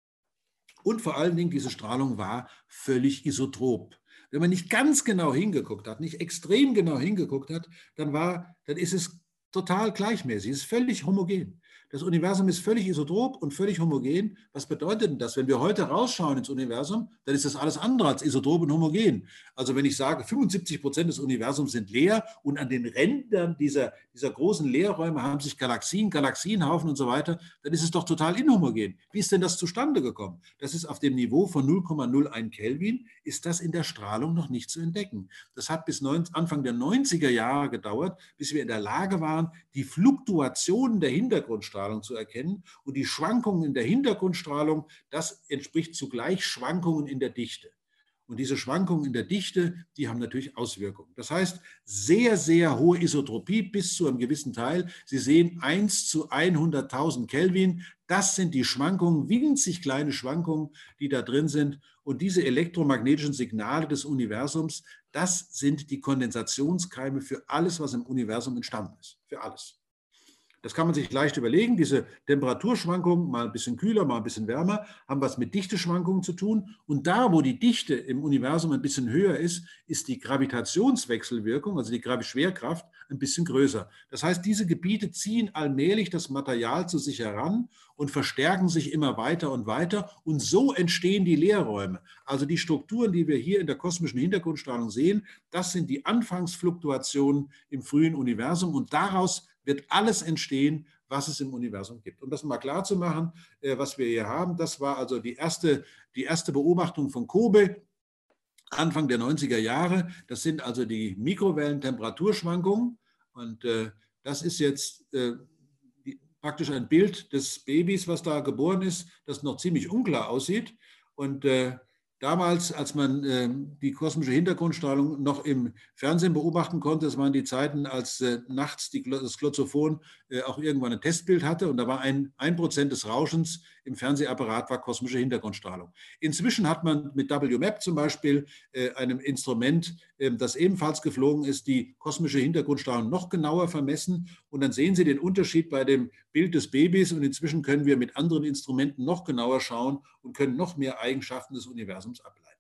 Und vor allen Dingen, diese Strahlung war völlig isotrop. Wenn man nicht ganz genau hingeguckt hat, nicht extrem genau hingeguckt hat, dann, war, dann ist es total gleichmäßig, es ist völlig homogen. Das Universum ist völlig isotrop und völlig homogen. Was bedeutet denn das? Wenn wir heute rausschauen ins Universum, dann ist das alles andere als isotrop und homogen. Also wenn ich sage, fünfundsiebzig Prozent des Universums sind leer und an den Rändern dieser, dieser großen Leerräume haben sich Galaxien, Galaxienhaufen und so weiter, dann ist es doch total inhomogen. Wie ist denn das zustande gekommen? Das ist auf dem Niveau von null Komma null eins Kelvin, ist das in der Strahlung noch nicht zu entdecken. Das hat bis Anfang der neunziger Jahre gedauert, bis wir in der Lage waren, die Fluktuationen der Hintergrundstrahlung zu erkennen. Und die Schwankungen in der Hintergrundstrahlung, das entspricht zugleich Schwankungen in der Dichte. Und diese Schwankungen in der Dichte, die haben natürlich Auswirkungen. Das heißt, sehr, sehr hohe Isotropie bis zu einem gewissen Teil. Sie sehen eins zu hunderttausend Kelvin. Das sind die Schwankungen, winzig kleine Schwankungen, die da drin sind. Und diese elektromagnetischen Signale des Universums, das sind die Kondensationskeime für alles, was im Universum entstanden ist. Für alles. Das kann man sich leicht überlegen. Diese Temperaturschwankungen, mal ein bisschen kühler, mal ein bisschen wärmer, haben was mit Dichteschwankungen zu tun. Und da, wo die Dichte im Universum ein bisschen höher ist, ist die Gravitationswechselwirkung, also die Schwerkraft, ein bisschen größer. Das heißt, diese Gebiete ziehen allmählich das Material zu sich heran und verstärken sich immer weiter und weiter. Und so entstehen die Leerräume. Also die Strukturen, die wir hier in der kosmischen Hintergrundstrahlung sehen, das sind die Anfangsfluktuationen im frühen Universum. Und daraus wird alles entstehen, was es im Universum gibt. Um das mal klar zu machen, was wir hier haben, das war also die erste, die erste Beobachtung von Kobe, Anfang der neunziger Jahre. Das sind also die Mikrowellentemperaturschwankungen. Und äh, das ist jetzt äh, die, praktisch ein Bild des Babys, was da geboren ist, das noch ziemlich unklar aussieht. Und äh, damals, als man äh, die kosmische Hintergrundstrahlung noch im Fernsehen beobachten konnte, das waren die Zeiten, als äh, nachts die, das Glozophon äh, auch irgendwann ein Testbild hatte und da war ein, ein Prozent des Rauschens im Fernsehapparat war kosmische Hintergrundstrahlung. Inzwischen hat man mit W M A P zum Beispiel, äh, einem Instrument, äh, das ebenfalls geflogen ist, die kosmische Hintergrundstrahlung noch genauer vermessen und dann sehen Sie den Unterschied bei dem Bild des Babys und inzwischen können wir mit anderen Instrumenten noch genauer schauen und können noch mehr Eigenschaften des Universums ableiten.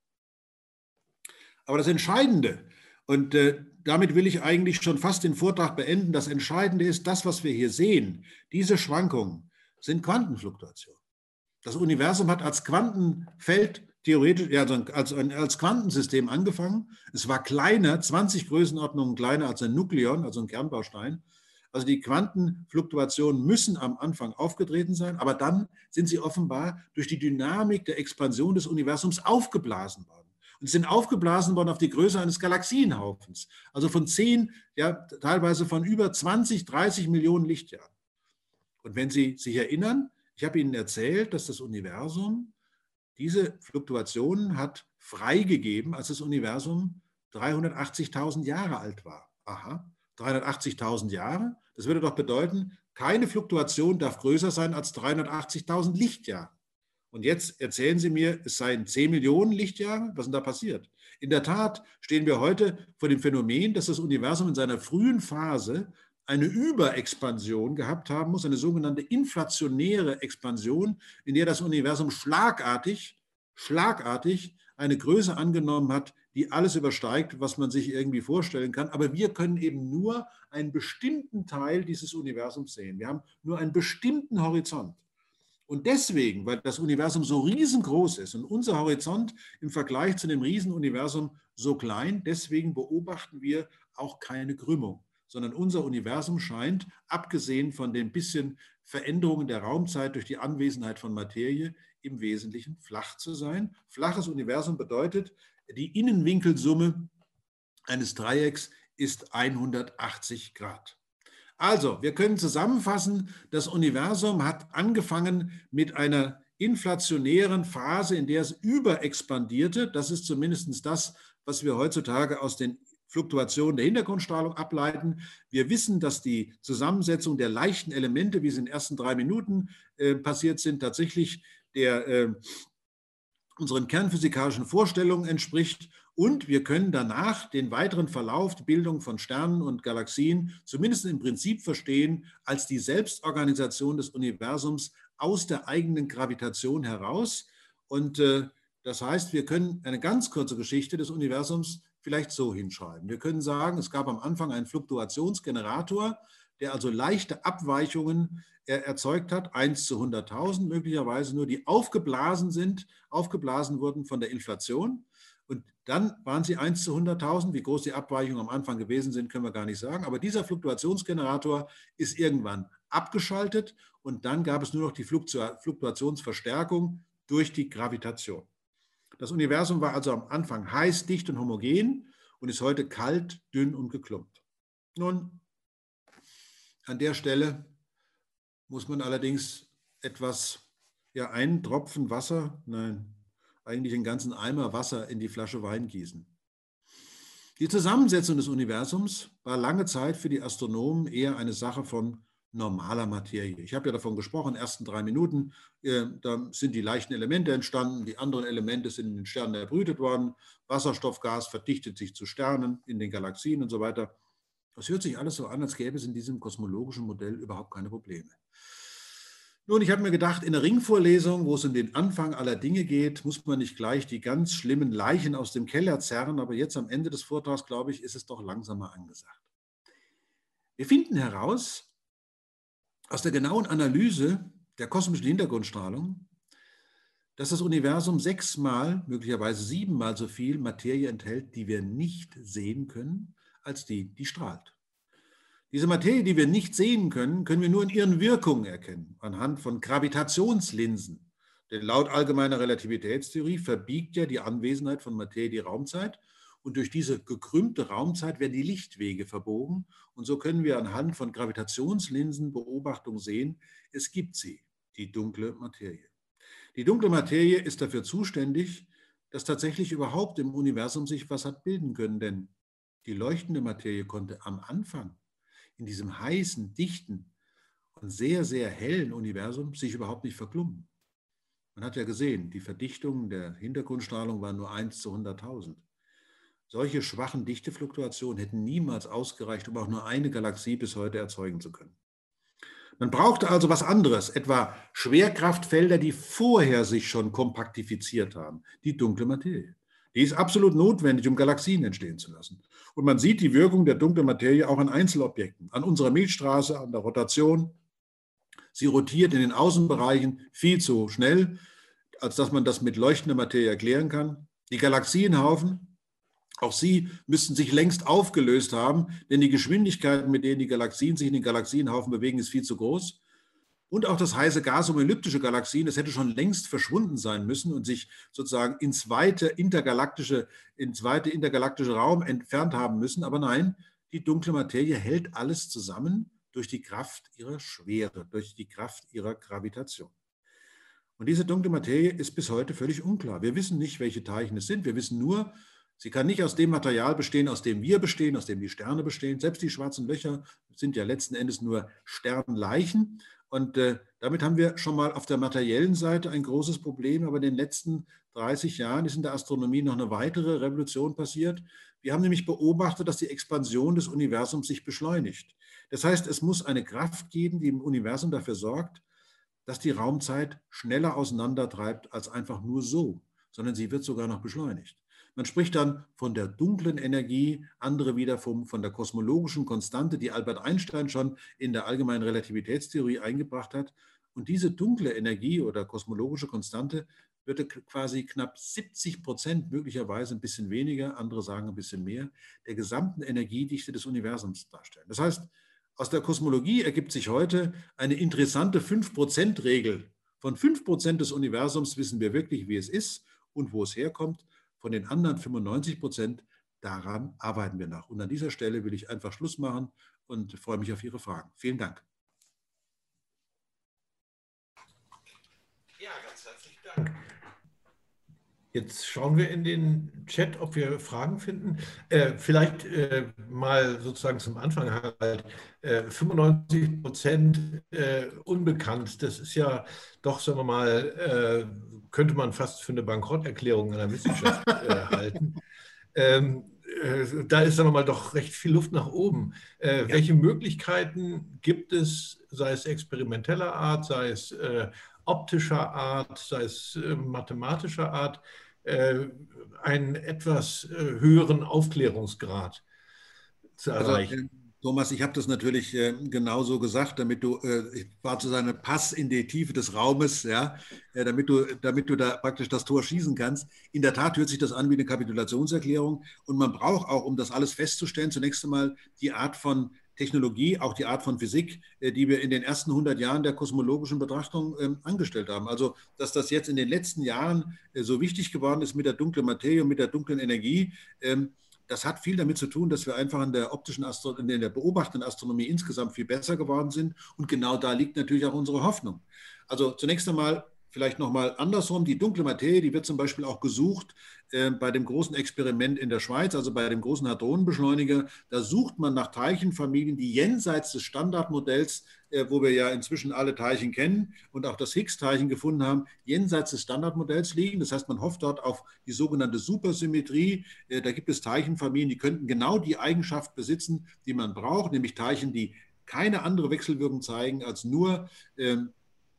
Aber das Entscheidende, und äh, damit will ich eigentlich schon fast den Vortrag beenden, das Entscheidende ist, das, was wir hier sehen, diese Schwankungen sind Quantenfluktuationen. Das Universum hat als Quantenfeld theoretisch, ja, als, als Quantensystem angefangen. Es war kleiner, zwanzig Größenordnungen kleiner als ein Nukleon, also ein Kernbaustein. Also die Quantenfluktuationen müssen am Anfang aufgetreten sein, aber dann sind sie offenbar durch die Dynamik der Expansion des Universums aufgeblasen worden. Und sind aufgeblasen worden auf die Größe eines Galaxienhaufens, also von zehn, ja teilweise von über zwanzig, dreißig Millionen Lichtjahren. Und wenn Sie sich erinnern, ich habe Ihnen erzählt, dass das Universum diese Fluktuationen hat freigegeben, als das Universum dreihundertachtzigtausend Jahre alt war. Aha, dreihundertachtzigtausend Jahre, das würde doch bedeuten, keine Fluktuation darf größer sein als dreihundertachtzigtausend Lichtjahre. Und jetzt erzählen Sie mir, es seien zehn Millionen Lichtjahre. Was ist denn da passiert? In der Tat stehen wir heute vor dem Phänomen, dass das Universum in seiner frühen Phase eine Überexpansion gehabt haben muss, eine sogenannte inflationäre Expansion, in der das Universum schlagartig, schlagartig eine Größe angenommen hat, die alles übersteigt, was man sich irgendwie vorstellen kann. Aber wir können eben nur einen bestimmten Teil dieses Universums sehen. Wir haben nur einen bestimmten Horizont. Und deswegen, weil das Universum so riesengroß ist und unser Horizont im Vergleich zu dem Riesenuniversum so klein, deswegen beobachten wir auch keine Krümmung, sondern unser Universum scheint, abgesehen von den bisschen Veränderungen der Raumzeit durch die Anwesenheit von Materie, im Wesentlichen flach zu sein. Flaches Universum bedeutet, die Innenwinkelsumme eines Dreiecks ist hundertachtzig Grad. Also, wir können zusammenfassen, das Universum hat angefangen mit einer inflationären Phase, in der es überexpandierte. Das ist zumindest das, was wir heutzutage aus den Fluktuationen der Hintergrundstrahlung ableiten. Wir wissen, dass die Zusammensetzung der leichten Elemente, wie es in den ersten drei Minuten äh, passiert sind, tatsächlich der, äh, unseren kernphysikalischen Vorstellungen entspricht. Und wir können danach den weiteren Verlauf, die Bildung von Sternen und Galaxien zumindest im Prinzip verstehen als die Selbstorganisation des Universums aus der eigenen Gravitation heraus. Und äh, das heißt, wir können eine ganz kurze Geschichte des Universums vielleicht so hinschreiben. Wir können sagen, es gab am Anfang einen Fluktuationsgenerator, der also leichte Abweichungen erzeugt hat, eins zu hunderttausend möglicherweise nur, die aufgeblasen sind, aufgeblasen wurden von der Inflation. Und dann waren sie eins zu hunderttausend. Wie groß die Abweichungen am Anfang gewesen sind, können wir gar nicht sagen. Aber dieser Fluktuationsgenerator ist irgendwann abgeschaltet und dann gab es nur noch die Fluktuationsverstärkung durch die Gravitation. Das Universum war also am Anfang heiß, dicht und homogen und ist heute kalt, dünn und geklumpt. Nun, an der Stelle muss man allerdings etwas, ja, einen Tropfen Wasser, nein, eigentlich einen ganzen Eimer Wasser in die Flasche Wein gießen. Die Zusammensetzung des Universums war lange Zeit für die Astronomen eher eine Sache von normaler Materie. Ich habe ja davon gesprochen, in den ersten drei Minuten, äh, da sind die leichten Elemente entstanden, die anderen Elemente sind in den Sternen erbrütet worden, Wasserstoffgas verdichtet sich zu Sternen in den Galaxien und so weiter. Das hört sich alles so an, als gäbe es in diesem kosmologischen Modell überhaupt keine Probleme. Nun, ich habe mir gedacht, in der Ringvorlesung, wo es um den Anfang aller Dinge geht, muss man nicht gleich die ganz schlimmen Leichen aus dem Keller zerren, aber jetzt am Ende des Vortrags, glaube ich, ist es doch langsamer angesagt. Wir finden heraus, aus der genauen Analyse der kosmischen Hintergrundstrahlung, dass das Universum sechsmal, möglicherweise siebenmal so viel Materie enthält, die wir nicht sehen können, als die, die strahlt. Diese Materie, die wir nicht sehen können, können wir nur in ihren Wirkungen erkennen, anhand von Gravitationslinsen. Denn laut allgemeiner Relativitätstheorie verbiegt ja die Anwesenheit von Materie die Raumzeit und durch diese gekrümmte Raumzeit werden die Lichtwege verbogen und so können wir anhand von Gravitationslinsenbeobachtung sehen, es gibt sie, die dunkle Materie. Die dunkle Materie ist dafür zuständig, dass tatsächlich überhaupt im Universum sich was hat bilden können, denn die leuchtende Materie konnte am Anfang in diesem heißen, dichten und sehr, sehr hellen Universum sich überhaupt nicht verklumpen. Man hat ja gesehen, die Verdichtung der Hintergrundstrahlung war nur eins zu hunderttausend. Solche schwachen Dichtefluktuationen hätten niemals ausgereicht, um auch nur eine Galaxie bis heute erzeugen zu können. Man brauchte also was anderes, etwa Schwerkraftfelder, die vorher sich schon kompaktifiziert haben, die dunkle Materie. Die ist absolut notwendig, um Galaxien entstehen zu lassen. Und man sieht die Wirkung der dunklen Materie auch an Einzelobjekten, an unserer Milchstraße, an der Rotation. Sie rotiert in den Außenbereichen viel zu schnell, als dass man das mit leuchtender Materie erklären kann. Die Galaxienhaufen, auch sie müssten sich längst aufgelöst haben, denn die Geschwindigkeiten, mit denen die Galaxien sich in den Galaxienhaufen bewegen, ist viel zu groß. Und auch das heiße Gas um elliptische Galaxien, das hätte schon längst verschwunden sein müssen und sich sozusagen ins weite intergalaktische, ins weite intergalaktische Raum entfernt haben müssen. Aber nein, die dunkle Materie hält alles zusammen durch die Kraft ihrer Schwere, durch die Kraft ihrer Gravitation. Und diese dunkle Materie ist bis heute völlig unklar. Wir wissen nicht, welche Teilchen es sind. Wir wissen nur, sie kann nicht aus dem Material bestehen, aus dem wir bestehen, aus dem die Sterne bestehen. Selbst die schwarzen Löcher sind ja letzten Endes nur Sternleichen. Und äh, damit haben wir schon mal auf der materiellen Seite ein großes Problem. Aber in den letzten dreißig Jahren ist in der Astronomie noch eine weitere Revolution passiert. Wir haben nämlich beobachtet, dass die Expansion des Universums sich beschleunigt. Das heißt, es muss eine Kraft geben, die im Universum dafür sorgt, dass die Raumzeit schneller auseinandertreibt als einfach nur so, sondern sie wird sogar noch beschleunigt. Man spricht dann von der dunklen Energie, andere wieder vom, von der kosmologischen Konstante, die Albert Einstein schon in der allgemeinen Relativitätstheorie eingebracht hat. Und diese dunkle Energie oder kosmologische Konstante würde quasi knapp siebzig Prozent, möglicherweise ein bisschen weniger, andere sagen ein bisschen mehr, der gesamten Energiedichte des Universums darstellen. Das heißt, aus der Kosmologie ergibt sich heute eine interessante fünf Prozent Regel. Von fünf Prozent des Universums wissen wir wirklich, wie es ist und wo es herkommt. Von den anderen fünfundneunzig Prozent, daran arbeiten wir nach. Und an dieser Stelle will ich einfach Schluss machen und freue mich auf Ihre Fragen. Vielen Dank. Ja, ganz herzlichen Dank. Jetzt schauen wir in den Chat, ob wir Fragen finden. Äh, vielleicht äh, mal sozusagen zum Anfang halt, äh, fünfundneunzig Prozent äh, unbekannt, das ist ja doch, sagen wir mal, äh, könnte man fast für eine Bankrotterklärung einer Wissenschaft äh, halten. Ähm, äh, da ist, sagen wir mal, doch recht viel Luft nach oben. Äh, ja. Welche Möglichkeiten gibt es, sei es experimenteller Art, sei es äh, optischer Art, sei es äh, mathematischer Art, äh, einen etwas äh, höheren Aufklärungsgrad zu erreichen? Also, Thomas, ich habe das natürlich äh, genauso gesagt, damit du, äh, ich war zu seinem Pass in die Tiefe des Raumes, ja, äh, damit du, damit du da praktisch das Tor schießen kannst. In der Tat hört sich das an wie eine Kapitulationserklärung und man braucht auch, um das alles festzustellen, zunächst einmal die Art von Technologie, auch die Art von Physik, äh, die wir in den ersten hundert Jahren der kosmologischen Betrachtung äh, angestellt haben. Also, dass das jetzt in den letzten Jahren äh, so wichtig geworden ist mit der dunklen Materie und mit der dunklen Energie, ähm, das hat viel damit zu tun, dass wir einfach in der optischen Astro in der beobachtenden Astronomie insgesamt viel besser geworden sind. Und genau da liegt natürlich auch unsere Hoffnung. Also zunächst einmal vielleicht nochmal andersrum. Die dunkle Materie, die wird zum Beispiel auch gesucht äh, bei dem großen Experiment in der Schweiz, also bei dem großen Hadronenbeschleuniger. Da sucht man nach Teilchenfamilien, die jenseits des Standardmodells, äh, wo wir ja inzwischen alle Teilchen kennen und auch das Higgs-Teilchen gefunden haben, jenseits des Standardmodells liegen. Das heißt, man hofft dort auf die sogenannte Supersymmetrie. Äh, da gibt es Teilchenfamilien, die könnten genau die Eigenschaft besitzen, die man braucht, nämlich Teilchen, die keine andere Wechselwirkung zeigen als nur ähm,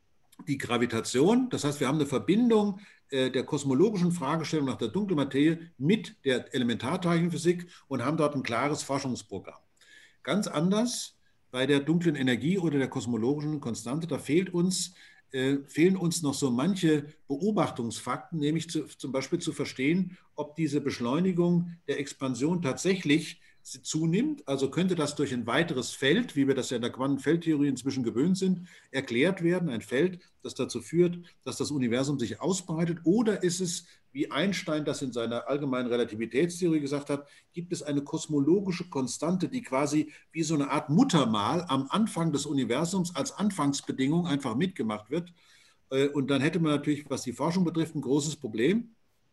die Gravitation. Das heißt, wir haben eine Verbindung äh, der kosmologischen Fragestellung nach der dunklen Materie mit der Elementarteilchenphysik und haben dort ein klares Forschungsprogramm. Ganz anders bei der dunklen Energie oder der kosmologischen Konstante. Da fehlt uns, äh, fehlen uns noch so manche Beobachtungsfakten, nämlich zu, zum Beispiel zu verstehen, ob diese Beschleunigung der Expansion tatsächlich zunimmt, also könnte das durch ein weiteres Feld, wie wir das ja in der Quantenfeldtheorie inzwischen gewöhnt sind, erklärt werden, ein Feld, das dazu führt, dass das Universum sich ausbreitet, oder ist es, wie Einstein das in seiner allgemeinen Relativitätstheorie gesagt hat, gibt es eine kosmologische Konstante, die quasi wie so eine Art Muttermal am Anfang des Universums als Anfangsbedingung einfach mitgemacht wird. Und dann hätte man natürlich, was die Forschung betrifft, ein großes Problem.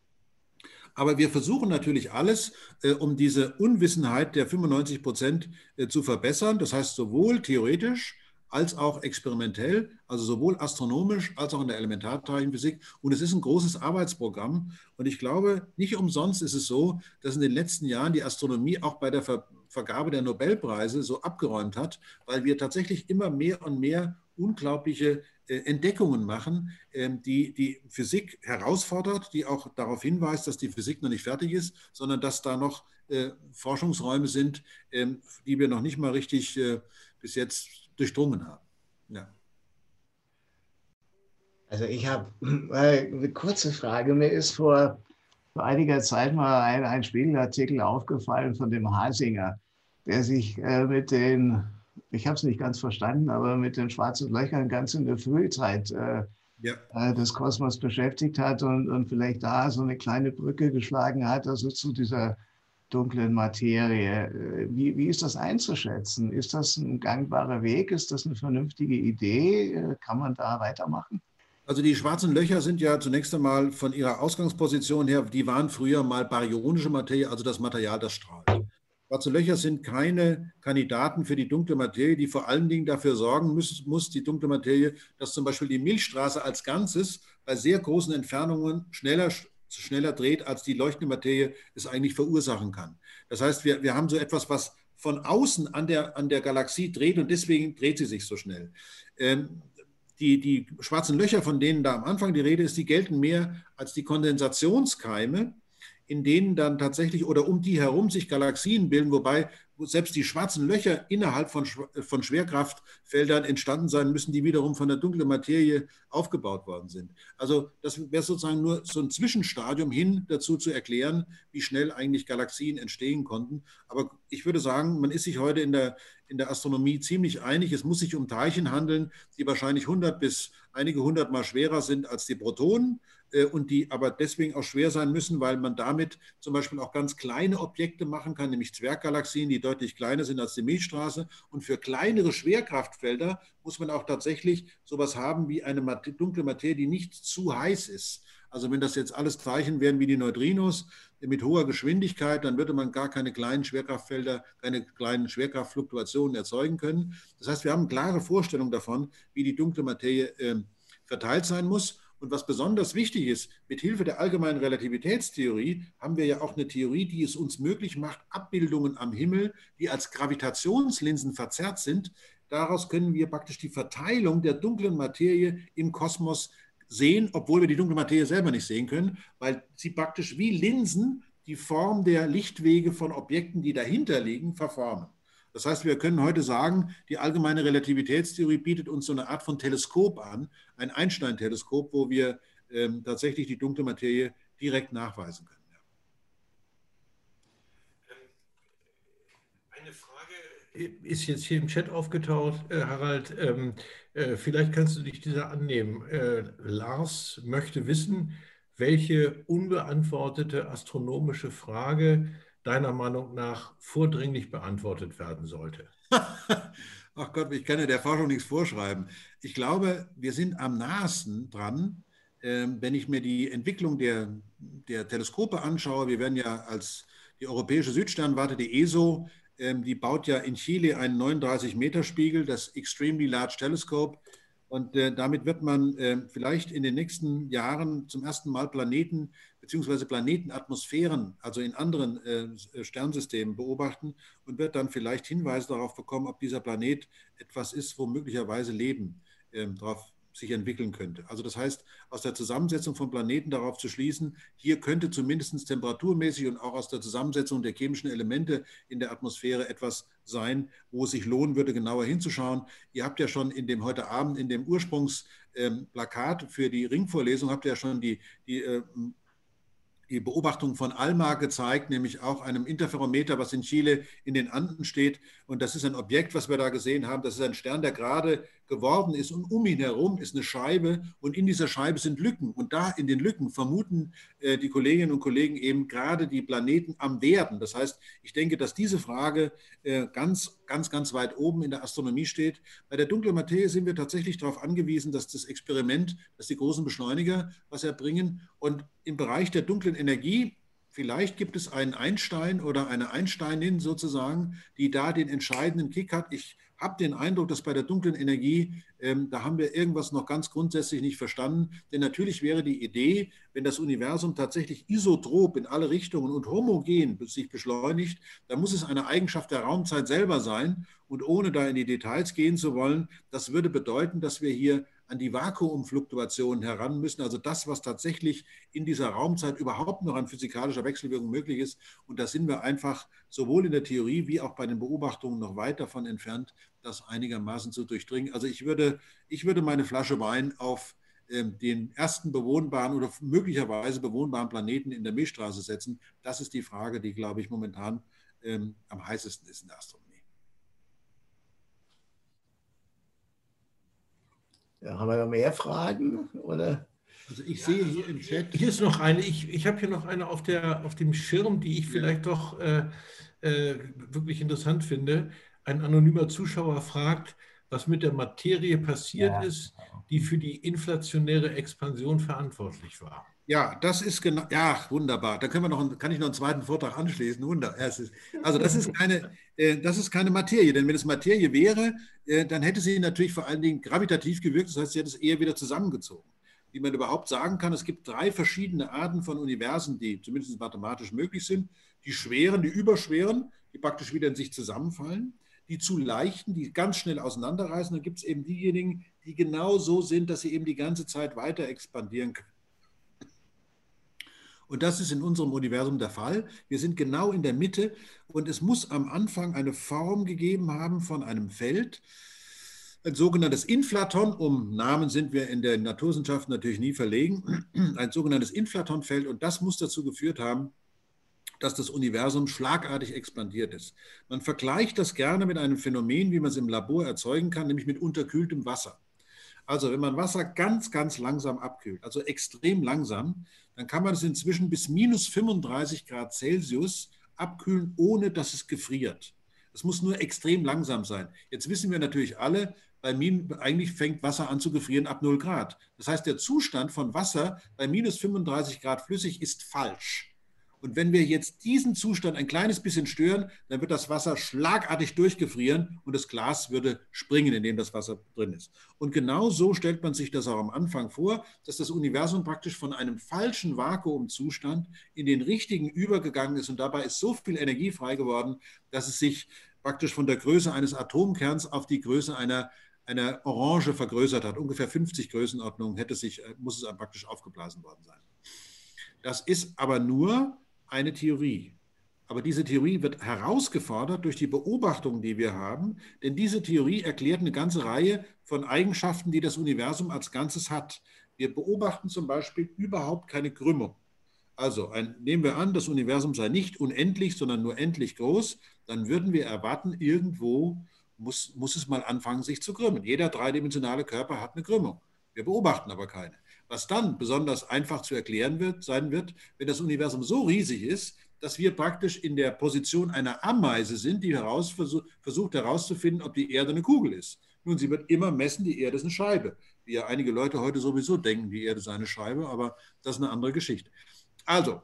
Aber wir versuchen natürlich alles, äh, um diese Unwissenheit der fünfundneunzig Prozent äh, zu verbessern. Das heißt, sowohl theoretisch als auch experimentell, also sowohl astronomisch als auch in der Elementarteilchenphysik. Und es ist ein großes Arbeitsprogramm. Und ich glaube, nicht umsonst ist es so, dass in den letzten Jahren die Astronomie auch bei der Ver- Vergabe der Nobelpreise so abgeräumt hat, weil wir tatsächlich immer mehr und mehr unglaubliche Entdeckungen machen, die die Physik herausfordert, die auch darauf hinweist, dass die Physik noch nicht fertig ist, sondern dass da noch Forschungsräume sind, die wir noch nicht mal richtig bis jetzt durchdrungen haben. Ja. Also ich habe eine kurze Frage. Mir ist vor, vor einiger Zeit mal ein, ein Spiegelartikel aufgefallen von dem Hasinger, der sich äh, mit den, ich habe es nicht ganz verstanden, aber mit den schwarzen Löchern ganz in der Frühzeit äh, ja. äh, des Kosmos beschäftigt hat und, und vielleicht da so eine kleine Brücke geschlagen hat, also zu dieser dunklen Materie. Wie, wie ist das einzuschätzen? Ist das ein gangbarer Weg? Ist das eine vernünftige Idee? Kann man da weitermachen? Also die schwarzen Löcher sind ja zunächst einmal von ihrer Ausgangsposition her, die waren früher mal baryonische Materie, also das Material, das strahlt. Schwarze Löcher sind keine Kandidaten für die dunkle Materie, die vor allen Dingen dafür sorgen muss, muss die dunkle Materie, dass zum Beispiel die Milchstraße als Ganzes bei sehr großen Entfernungen schneller, schneller dreht, als die leuchtende Materie es eigentlich verursachen kann. Das heißt, wir, wir haben so etwas, was von außen an der, an der Galaxie dreht und deswegen dreht sie sich so schnell. Ähm, Die, die schwarzen Löcher, von denen da am Anfang die Rede ist, die gelten mehr als die Kondensationskeime, in denen dann tatsächlich oder um die herum sich Galaxien bilden, wobei selbst die schwarzen Löcher innerhalb von, von Schwerkraftfeldern entstanden sein müssen, die wiederum von der dunklen Materie aufgebaut worden sind. Also das wäre sozusagen nur so ein Zwischenstadium hin dazu zu erklären, wie schnell eigentlich Galaxien entstehen konnten. Aber ich würde sagen, man ist sich heute in der, in der Astronomie ziemlich einig, es muss sich um Teilchen handeln, die wahrscheinlich hundert bis einige hundert Mal schwerer sind als die Protonen und die aber deswegen auch schwer sein müssen, weil man damit zum Beispiel auch ganz kleine Objekte machen kann, nämlich Zwerggalaxien, die deutlich kleiner sind als die Milchstraße. Und für kleinere Schwerkraftfelder muss man auch tatsächlich sowas haben wie eine dunkle Materie, die nicht zu heiß ist. Also wenn das jetzt alles Teilchen wären wie die Neutrinos mit hoher Geschwindigkeit, dann würde man gar keine kleinen Schwerkraftfelder, keine kleinen Schwerkraftfluktuationen erzeugen können. Das heißt, wir haben eine klare Vorstellung davon, wie die dunkle Materie äh, verteilt sein muss. Und was besonders wichtig ist, mit Hilfe der allgemeinen Relativitätstheorie haben wir ja auch eine Theorie, die es uns möglich macht, Abbildungen am Himmel, die als Gravitationslinsen verzerrt sind. Daraus können wir praktisch die Verteilung der dunklen Materie im Kosmos sehen, obwohl wir die dunkle Materie selber nicht sehen können, weil sie praktisch wie Linsen die Form der Lichtwege von Objekten, die dahinter liegen, verformen. Das heißt, wir können heute sagen, die allgemeine Relativitätstheorie bietet uns so eine Art von Teleskop an, ein Einstein-Teleskop, wo wir ähm, tatsächlich die dunkle Materie direkt nachweisen können. Eine Frage ist jetzt hier im Chat aufgetaucht, äh, Harald. Ähm, äh, vielleicht kannst du dich dieser annehmen. Äh, Lars möchte wissen, welche unbeantwortete astronomische Frage deiner Meinung nach vordringlich beantwortet werden sollte? Ach Gott, ich kann ja der Forschung nichts vorschreiben. Ich glaube, wir sind am nahesten dran, äh, wenn ich mir die Entwicklung der, der Teleskope anschaue. Wir werden ja als die Europäische Südsternwarte, die E S O, äh, die baut ja in Chile einen neununddreißig Meter Spiegel, das Extremely Large Telescope. Und äh, damit wird man äh, vielleicht in den nächsten Jahren zum ersten Mal Planeten bzw. Planetenatmosphären, also in anderen äh, Sternsystemen beobachten und wird dann vielleicht Hinweise darauf bekommen, ob dieser Planet etwas ist, wo möglicherweise Leben äh, darauf sich entwickeln könnte. Also das heißt, aus der Zusammensetzung von Planeten darauf zu schließen, hier könnte zumindest temperaturmäßig und auch aus der Zusammensetzung der chemischen Elemente in der Atmosphäre etwas sein, wo es sich lohnen würde, genauer hinzuschauen. Ihr habt ja schon in dem heute Abend, in dem Ursprungsplakat für die Ringvorlesung, habt ihr ja schon die, die die Beobachtung von ALMA gezeigt, nämlich auch einem Interferometer, was in Chile in den Anden steht. Und das ist ein Objekt, was wir da gesehen haben. Das ist ein Stern, der gerade geworden ist. Und um ihn herum ist eine Scheibe. Und in dieser Scheibe sind Lücken. Und da in den Lücken vermuten äh, die Kolleginnen und Kollegen eben gerade die Planeten am Werden. Das heißt, ich denke, dass diese Frage äh, ganz, ganz, ganz weit oben in der Astronomie steht. Bei der dunklen Materie sind wir tatsächlich darauf angewiesen, dass das Experiment, dass die großen Beschleuniger was erbringen. Und im Bereich der dunklen Energie, vielleicht gibt es einen Einstein oder eine Einsteinin sozusagen, die da den entscheidenden Kick hat. Ich habe den Eindruck, dass bei der dunklen Energie, ähm, da haben wir irgendwas noch ganz grundsätzlich nicht verstanden. Denn natürlich wäre die Idee, wenn das Universum tatsächlich isotrop in alle Richtungen und homogen sich beschleunigt, dann muss es eine Eigenschaft der Raumzeit selber sein. Und ohne da in die Details gehen zu wollen, das würde bedeuten, dass wir hier an die Vakuumfluktuationen heran müssen, also das, was tatsächlich in dieser Raumzeit überhaupt noch an physikalischer Wechselwirkung möglich ist. Und da sind wir einfach sowohl in der Theorie wie auch bei den Beobachtungen noch weit davon entfernt, das einigermaßen zu durchdringen. Also ich würde, ich würde meine Flasche Wein auf ähm, den ersten bewohnbaren oder möglicherweise bewohnbaren Planeten in der Milchstraße setzen. Das ist die Frage, die, glaube ich, momentan ähm, am heißesten ist in der Astronomie. Ja, haben wir noch mehr Fragen? Oder? Also ich sehe hier im Chat. Hier ist noch eine, ich, ich habe hier noch eine auf, der, auf dem Schirm, die ich vielleicht doch äh, äh, wirklich interessant finde. Ein anonymer Zuschauer fragt, was mit der Materie passiert ja. ist, die für die inflationäre Expansion verantwortlich war. Ja, das ist genau, ja, wunderbar. Da können wir noch einen, kann ich noch einen zweiten Vortrag anschließen. Wunder. Also das ist keine, äh, das ist keine Materie, denn wenn es Materie wäre, äh, dann hätte sie natürlich vor allen Dingen gravitativ gewirkt, das heißt, sie hätte es eher wieder zusammengezogen. Wie man überhaupt sagen kann, es gibt drei verschiedene Arten von Universen, die zumindest mathematisch möglich sind. Die schweren, die überschweren, die praktisch wieder in sich zusammenfallen. Die zu leichten, die ganz schnell auseinanderreißen. Dann gibt es eben diejenigen, die genau so sind, dass sie eben die ganze Zeit weiter expandieren können. Und das ist in unserem Universum der Fall. Wir sind genau in der Mitte und es muss am Anfang eine Form gegeben haben von einem Feld, ein sogenanntes Inflaton, um Namen sind wir in der Naturwissenschaft natürlich nie verlegen, ein sogenanntes Inflatonfeld, und das muss dazu geführt haben, dass das Universum schlagartig expandiert ist. Man vergleicht das gerne mit einem Phänomen, wie man es im Labor erzeugen kann, nämlich mit unterkühltem Wasser. Also wenn man Wasser ganz, ganz langsam abkühlt, also extrem langsam, dann kann man es inzwischen bis minus fünfunddreißig Grad Celsius abkühlen, ohne dass es gefriert. Es muss nur extrem langsam sein. Jetzt wissen wir natürlich alle, bei Min, eigentlich fängt Wasser an zu gefrieren ab null Grad. Das heißt, der Zustand von Wasser bei minus fünfunddreißig Grad flüssig ist falsch. Und wenn wir jetzt diesen Zustand ein kleines bisschen stören, dann wird das Wasser schlagartig durchgefrieren und das Glas würde springen, in dem das Wasser drin ist. Und genau so stellt man sich das auch am Anfang vor, dass das Universum praktisch von einem falschen Vakuumzustand in den richtigen übergegangen ist und dabei ist so viel Energie frei geworden, dass es sich praktisch von der Größe eines Atomkerns auf die Größe einer, einer Orange vergrößert hat. Ungefähr fünfzig Größenordnungen hätte sich, muss es praktisch aufgeblasen worden sein. Das ist aber nur eine Theorie. Aber diese Theorie wird herausgefordert durch die Beobachtungen, die wir haben, denn diese Theorie erklärt eine ganze Reihe von Eigenschaften, die das Universum als Ganzes hat. Wir beobachten zum Beispiel überhaupt keine Krümmung. Also ein, nehmen wir an, das Universum sei nicht unendlich, sondern nur endlich groß, dann würden wir erwarten, irgendwo muss, muss es mal anfangen, sich zu krümmen. Jeder dreidimensionale Körper hat eine Krümmung. Wir beobachten aber keine. Was dann besonders einfach zu erklären wird, sein wird, wenn das Universum so riesig ist, dass wir praktisch in der Position einer Ameise sind, die heraus, versucht herauszufinden, ob die Erde eine Kugel ist. Nun, sie wird immer messen, die Erde ist eine Scheibe. Wie ja einige Leute heute sowieso denken, die Erde sei eine Scheibe, aber das ist eine andere Geschichte. Also,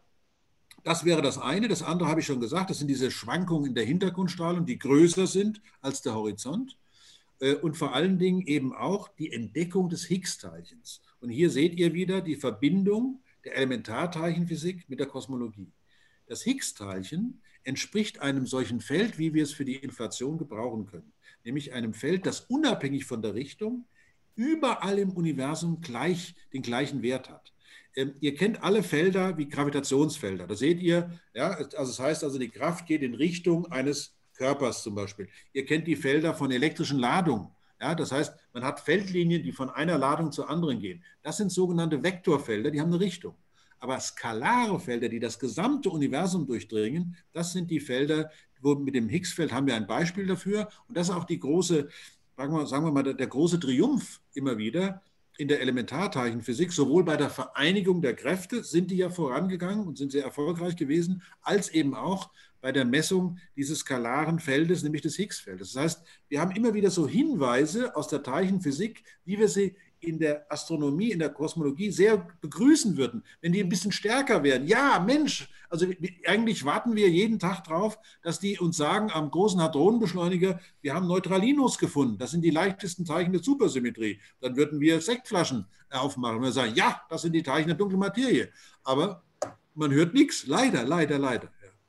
das wäre das eine. Das andere habe ich schon gesagt, das sind diese Schwankungen in der Hintergrundstrahlung, die größer sind als der Horizont. Und vor allen Dingen eben auch die Entdeckung des Higgs-Teilchens. Und hier seht ihr wieder die Verbindung der Elementarteilchenphysik mit der Kosmologie. Das Higgs-Teilchen entspricht einem solchen Feld, wie wir es für die Inflation gebrauchen können. Nämlich einem Feld, das unabhängig von der Richtung überall im Universum gleich, den gleichen Wert hat. Ähm, ihr kennt alle Felder wie Gravitationsfelder. Da seht ihr, ja, also das heißt also, die Kraft geht in Richtung eines Körpers zum Beispiel. Ihr kennt die Felder von elektrischen Ladungen. Ja, das heißt, man hat Feldlinien, die von einer Ladung zur anderen gehen. Das sind sogenannte Vektorfelder, die haben eine Richtung. Aber skalare Felder, die das gesamte Universum durchdringen, das sind die Felder, wo mit dem Higgs-Feld haben wir ein Beispiel dafür. Und das ist auch die große, sagen wir, sagen wir mal, der, der große Triumph immer wieder in der Elementarteilchenphysik. Sowohl bei der Vereinigung der Kräfte sind die ja vorangegangen und sind sehr erfolgreich gewesen, als eben auch bei der Messung dieses skalaren Feldes, nämlich des Higgs-Feldes. Das heißt, wir haben immer wieder so Hinweise aus der Teilchenphysik, wie wir sie in der Astronomie, in der Kosmologie sehr begrüßen würden, wenn die ein bisschen stärker wären. Ja, Mensch, also eigentlich warten wir jeden Tag drauf, dass die uns sagen, am großen Hadronenbeschleuniger, wir haben Neutralinos gefunden. Das sind die leichtesten Teilchen der Supersymmetrie. Dann würden wir Sektflaschen aufmachen und wir sagen, ja, das sind die Teilchen der dunklen Materie. Aber man hört nichts, leider, leider, leider.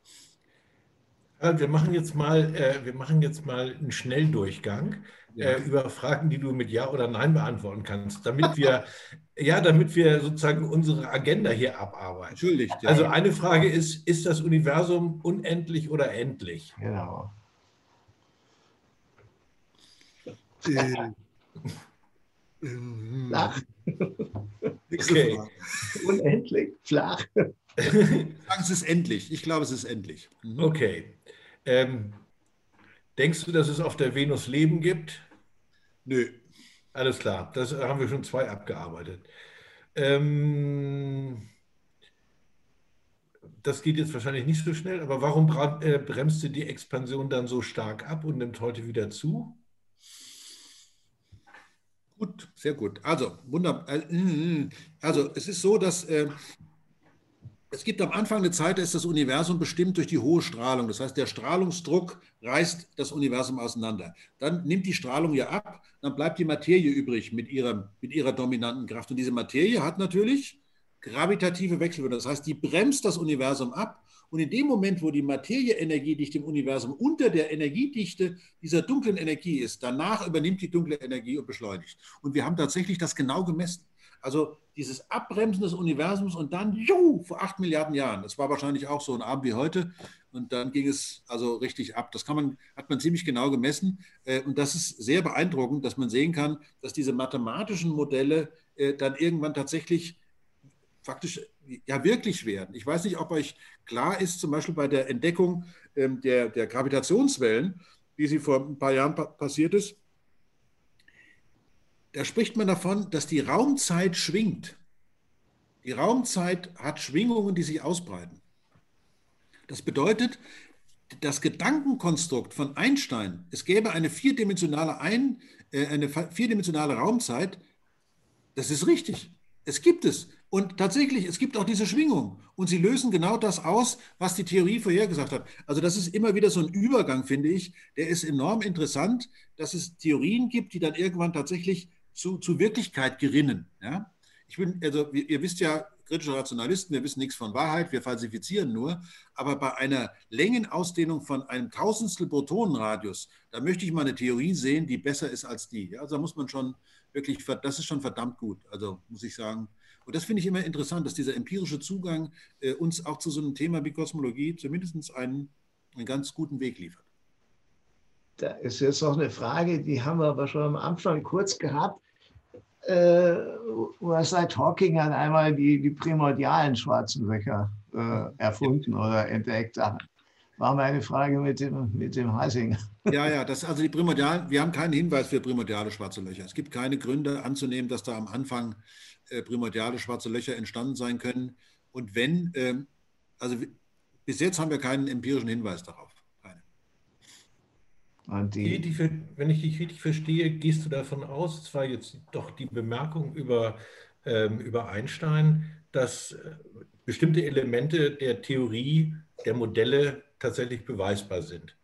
Wir machen jetzt mal, äh, wir machen jetzt mal einen Schnelldurchgang Ja. äh, über Fragen, die du mit Ja oder Nein beantworten kannst, damit wir, ja, damit wir sozusagen unsere Agenda hier abarbeiten. Entschuldigt, ja. Also eine Frage ist, ist das Universum unendlich oder endlich? Genau. Äh, Flach. Nächste Okay. Frage. Unendlich flach. Ich sage, es ist endlich. Ich glaube, es ist endlich. Mhm. Okay. Ähm, denkst du, dass es auf der Venus Leben gibt? Nö. Alles klar, das haben wir schon zwei abgearbeitet. Ähm, das geht jetzt wahrscheinlich nicht so schnell, aber warum bra- äh, bremste die Expansion dann so stark ab und nimmt heute wieder zu? Gut, sehr gut. Also, wunderbar. Also, es ist so, dass äh, es gibt am Anfang eine Zeit, da ist das Universum bestimmt durch die hohe Strahlung. Das heißt, der Strahlungsdruck reißt das Universum auseinander. Dann nimmt die Strahlung ja ab, dann bleibt die Materie übrig mit ihrer, mit ihrer dominanten Kraft. Und diese Materie hat natürlich gravitative Wechselwirkung. Das heißt, die bremst das Universum ab. Und in dem Moment, wo die Materieenergiedichte im Universum unter der Energiedichte dieser dunklen Energie ist, danach übernimmt die dunkle Energie und beschleunigt. Und wir haben tatsächlich das genau gemessen. Also dieses Abbremsen des Universums und dann, juhu, vor acht Milliarden Jahren. Das war wahrscheinlich auch so ein Abend wie heute. Und dann ging es also richtig ab. Das kann man, hat man ziemlich genau gemessen. Und das ist sehr beeindruckend, dass man sehen kann, dass diese mathematischen Modelle dann irgendwann tatsächlich faktisch ja wirklich werden. Ich weiß nicht, ob euch klar ist, zum Beispiel bei der Entdeckung der, der Gravitationswellen, wie sie vor ein paar Jahren pa- passiert ist. Da spricht man davon, dass die Raumzeit schwingt. Die Raumzeit hat Schwingungen, die sich ausbreiten. Das bedeutet, das Gedankenkonstrukt von Einstein, es gäbe eine vierdimensionale, Ein, äh, eine vierdimensionale Raumzeit, das ist richtig. Es gibt es. Und tatsächlich, es gibt auch diese Schwingung. Und sie lösen genau das aus, was die Theorie vorhergesagt hat. Also das ist immer wieder so ein Übergang, finde ich. Der ist enorm interessant, dass es Theorien gibt, die dann irgendwann tatsächlich zu, zu Wirklichkeit gerinnen. Ja? Ich bin, also ihr wisst ja, kritische Rationalisten, wir wissen nichts von Wahrheit, wir falsifizieren nur. Aber bei einer Längenausdehnung von einem Tausendstel Protonenradius, da möchte ich mal eine Theorie sehen, die besser ist als die. Also da muss man schon wirklich, das ist schon verdammt gut. Also muss ich sagen. Und das finde ich immer interessant, dass dieser empirische Zugang äh, uns auch zu so einem Thema wie Kosmologie zumindest einen, einen ganz guten Weg liefert. Da ist jetzt noch eine Frage, die haben wir aber schon am Anfang kurz gehabt. Äh, Rashid Hawking hat einmal die, die primordialen schwarzen Löcher äh, erfunden ja. oder entdeckt. War meine Frage mit dem, mit dem Hasinger. Ja, ja, das, also die primordialen, wir haben keinen Hinweis für primordiale schwarze Löcher. Es gibt keine Gründe anzunehmen, dass da am Anfang äh, primordiale schwarze Löcher entstanden sein können. Und wenn, ähm, also bis jetzt haben wir keinen empirischen Hinweis darauf. Und die, die, die, wenn ich dich richtig verstehe, gehst du davon aus, es war jetzt doch die Bemerkung über, ähm, über Einstein, dass bestimmte Elemente der Theorie, der Modelle tatsächlich beweisbar sind.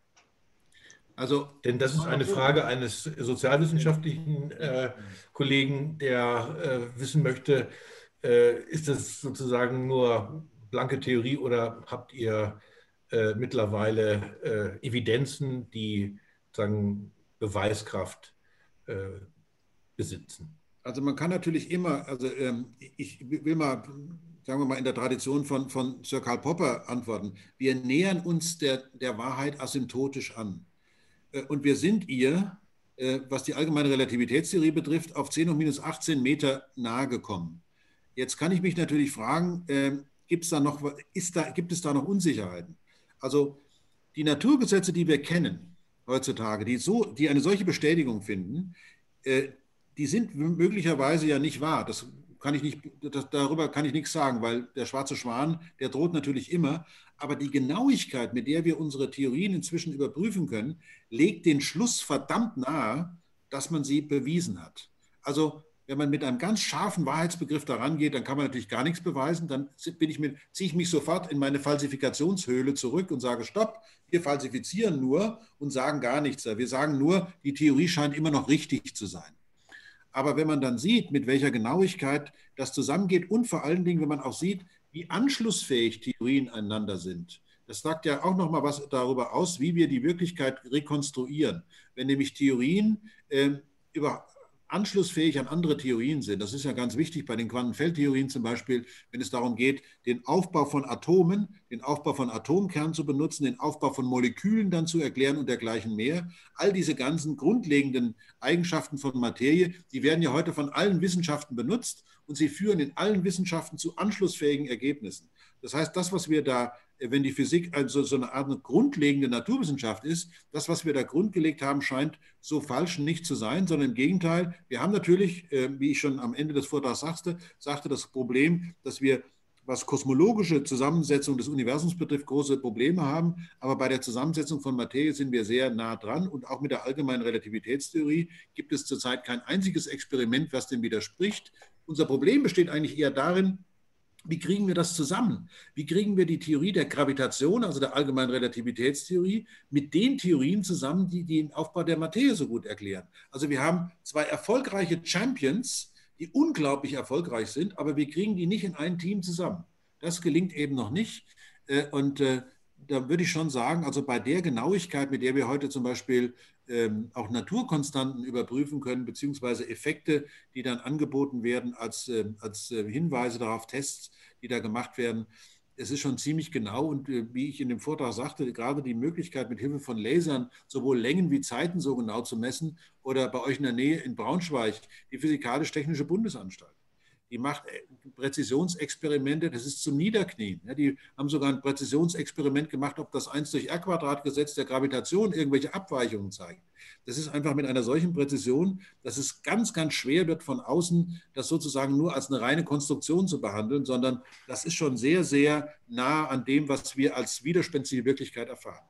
Also, Denn das ist eine Frage eines sozialwissenschaftlichen äh, Kollegen, der äh, wissen möchte, äh, ist das sozusagen nur blanke Theorie oder habt ihr äh, mittlerweile äh, Evidenzen, die sagen, Beweiskraft äh, besitzen? Also man kann natürlich immer, also ähm, ich will mal, sagen wir mal, in der Tradition von, von Sir Karl Popper antworten. Wir nähern uns der, der Wahrheit asymptotisch an. Äh, und wir sind ihr, äh, was die allgemeine Relativitätstheorie betrifft, auf zehn hoch minus achtzehn Meter nahe gekommen. Jetzt kann ich mich natürlich fragen, äh, gibt's da noch, ist da, gibt es da noch Unsicherheiten? Also die Naturgesetze, die wir kennen heutzutage, die, so, die eine solche Bestätigung finden, äh, die sind möglicherweise ja nicht wahr. Das kann ich nicht, das, darüber kann ich nichts sagen, weil der schwarze Schwan, der droht natürlich immer. Aber die Genauigkeit, mit der wir unsere Theorien inzwischen überprüfen können, legt den Schluss verdammt nahe, dass man sie bewiesen hat. Also wenn man mit einem ganz scharfen Wahrheitsbegriff daran geht, dann kann man natürlich gar nichts beweisen. Dann bin ich mit, ziehe ich mich sofort in meine Falsifikationshöhle zurück und sage, stopp, wir falsifizieren nur und sagen gar nichts. Wir sagen nur, die Theorie scheint immer noch richtig zu sein. Aber wenn man dann sieht, mit welcher Genauigkeit das zusammengeht und vor allen Dingen, wenn man auch sieht, wie anschlussfähig Theorien einander sind, das sagt ja auch noch mal was darüber aus, wie wir die Wirklichkeit rekonstruieren. Wenn nämlich Theorien äh, über anschlussfähig an andere Theorien sind. Das ist ja ganz wichtig bei den Quantenfeldtheorien zum Beispiel, wenn es darum geht, den Aufbau von Atomen, den Aufbau von Atomkernen zu benutzen, den Aufbau von Molekülen dann zu erklären und dergleichen mehr. All diese ganzen grundlegenden Eigenschaften von Materie, die werden ja heute von allen Wissenschaften benutzt und sie führen in allen Wissenschaften zu anschlussfähigen Ergebnissen. Das heißt, das, was wir da, wenn die Physik also so eine Art grundlegende Naturwissenschaft ist, das, was wir da grundgelegt haben, scheint so falsch nicht zu sein, sondern im Gegenteil, wir haben natürlich, wie ich schon am Ende des Vortrags sagte, sagte das Problem, dass wir, was kosmologische Zusammensetzung des Universums betrifft, große Probleme haben, aber bei der Zusammensetzung von Materie sind wir sehr nah dran und auch mit der allgemeinen Relativitätstheorie gibt es zurzeit kein einziges Experiment, was dem widerspricht. Unser Problem besteht eigentlich eher darin, wie kriegen wir das zusammen? Wie kriegen wir die Theorie der Gravitation, also der allgemeinen Relativitätstheorie, mit den Theorien zusammen, die den Aufbau der Materie so gut erklären? Also wir haben zwei erfolgreiche Champions, die unglaublich erfolgreich sind, aber wir kriegen die nicht in ein Team zusammen. Das gelingt eben noch nicht. Und da würde ich schon sagen, also bei der Genauigkeit, mit der wir heute zum Beispiel ähm, auch Naturkonstanten überprüfen können, beziehungsweise Effekte, die dann angeboten werden als, äh, als äh, Hinweise darauf, Tests, die da gemacht werden, es ist schon ziemlich genau und äh, wie ich in dem Vortrag sagte, gerade die Möglichkeit mit Hilfe von Lasern sowohl Längen wie Zeiten so genau zu messen oder bei euch in der Nähe in Braunschweig die Physikalisch-Technische Bundesanstalt. Die macht Präzisionsexperimente, das ist zum Niederknien. Ja, die haben sogar ein Präzisionsexperiment gemacht, ob das eins durch R Quadrat Gesetz der Gravitation irgendwelche Abweichungen zeigt. Das ist einfach mit einer solchen Präzision, dass es ganz, ganz schwer wird von außen, das sozusagen nur als eine reine Konstruktion zu behandeln, sondern das ist schon sehr, sehr nah an dem, was wir als widerspenstige Wirklichkeit erfahren.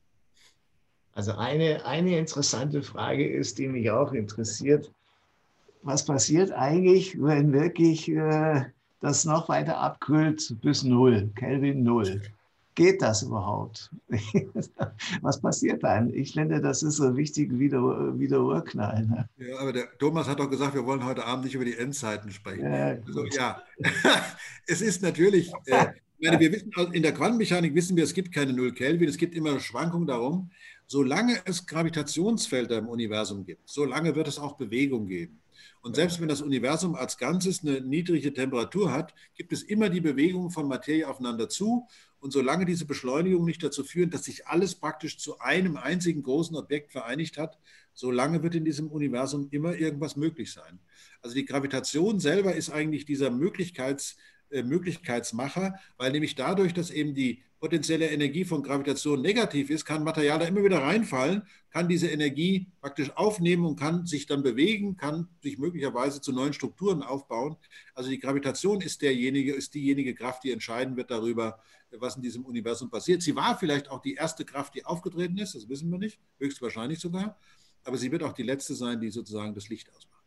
Also eine, eine interessante Frage ist, die mich auch interessiert. was passiert eigentlich, wenn wirklich äh, das noch weiter abkühlt bis null, Kelvin null? Geht das überhaupt? Was passiert dann? Ich finde, das ist so wichtig wie der, wie der Urknall. Ne? Ja, aber der Thomas hat doch gesagt, wir wollen heute Abend nicht über die Endzeiten sprechen. Ja, also, ja. Es ist natürlich, äh, ich meine, wir wissen, in der Quantenmechanik wissen wir, es gibt keine Null Kelvin, es gibt immer Schwankungen darum. Solange es Gravitationsfelder im Universum gibt, solange wird es auch Bewegung geben. Und selbst wenn das Universum als Ganzes eine niedrige Temperatur hat, gibt es immer die Bewegung von Materie aufeinander zu. Und solange diese Beschleunigung nicht dazu führt, dass sich alles praktisch zu einem einzigen großen Objekt vereinigt hat, solange wird in diesem Universum immer irgendwas möglich sein. Also die Gravitation selber ist eigentlich dieser Möglichkeits, äh, Möglichkeitsmacher, weil nämlich dadurch, dass eben die potenzielle Energie von Gravitation negativ ist, kann Material da immer wieder reinfallen, kann diese Energie praktisch aufnehmen und kann sich dann bewegen, kann sich möglicherweise zu neuen Strukturen aufbauen. Also die Gravitation ist derjenige, ist diejenige Kraft, die entscheiden wird darüber, was in diesem Universum passiert. Sie war vielleicht auch die erste Kraft, die aufgetreten ist, das wissen wir nicht, höchstwahrscheinlich sogar, aber sie wird auch die letzte sein, die sozusagen das Licht ausmacht.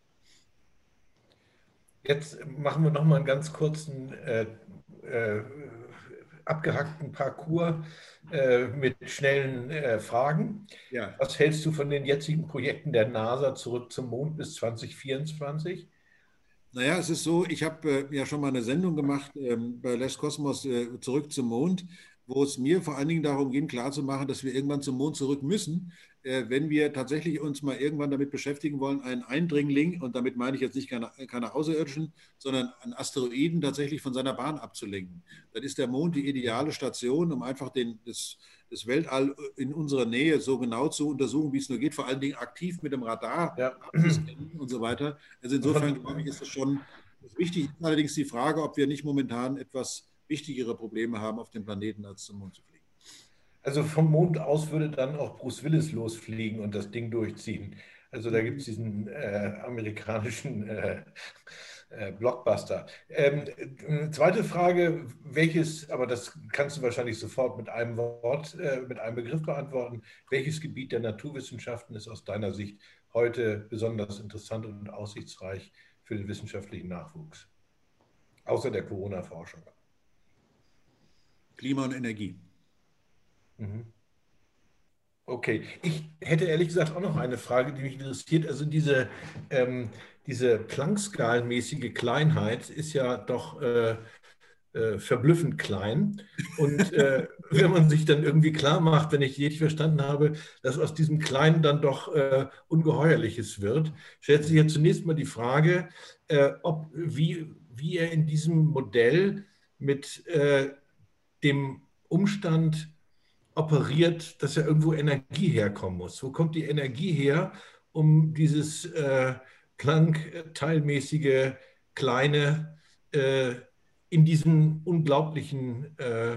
Jetzt machen wir noch mal einen ganz kurzen äh, äh, abgehackten Parcours äh, mit schnellen äh, Fragen. Ja. Was hältst du von den jetzigen Projekten der NASA zurück zum Mond bis zwanzig vierundzwanzig? Naja, es ist so, ich habe äh, ja schon mal eine Sendung gemacht äh, bei Les Cosmos äh, zurück zum Mond, wo es mir vor allen Dingen darum ging, klarzumachen, dass wir irgendwann zum Mond zurück müssen, äh, wenn wir tatsächlich uns mal irgendwann damit beschäftigen wollen, einen Eindringling, und damit meine ich jetzt nicht keine, keine Außerirdischen, sondern einen Asteroiden tatsächlich von seiner Bahn abzulenken. Dann ist der Mond die ideale Station, um einfach den, das, das Weltall in unserer Nähe so genau zu untersuchen, wie es nur geht, vor allen Dingen aktiv mit dem Radar ja. abzuscannen und so weiter. Also insofern, glaube ich, ist es schon wichtig. Allerdings die Frage, ob wir nicht momentan etwas wichtigere Probleme haben, auf dem Planeten als zum Mond zu fliegen. Also vom Mond aus würde dann auch Bruce Willis losfliegen und das Ding durchziehen. Also da gibt es diesen äh, amerikanischen äh, äh, Blockbuster. Ähm, zweite Frage, welches, aber das kannst du wahrscheinlich sofort mit einem Wort, äh, mit einem Begriff beantworten. Welches Gebiet der Naturwissenschaften ist aus deiner Sicht heute besonders interessant und aussichtsreich für den wissenschaftlichen Nachwuchs? Außer der Corona-Forschung. Klima und Energie. Okay, ich hätte ehrlich gesagt auch noch eine Frage, die mich interessiert. Also diese, ähm, diese Planck-skalenmäßige Kleinheit ist ja doch äh, äh, verblüffend klein. Und äh, wenn man sich dann irgendwie klar macht, wenn ich richtig verstanden habe, dass aus diesem Kleinen dann doch äh, Ungeheuerliches wird, stellt sich ja zunächst mal die Frage, äh, ob, wie, wie er in diesem Modell mit äh, dem Umstand operiert, dass ja irgendwo Energie herkommen muss. Wo kommt die Energie her, um dieses äh, Planck-teilmäßige kleine äh, in diesen unglaublichen äh,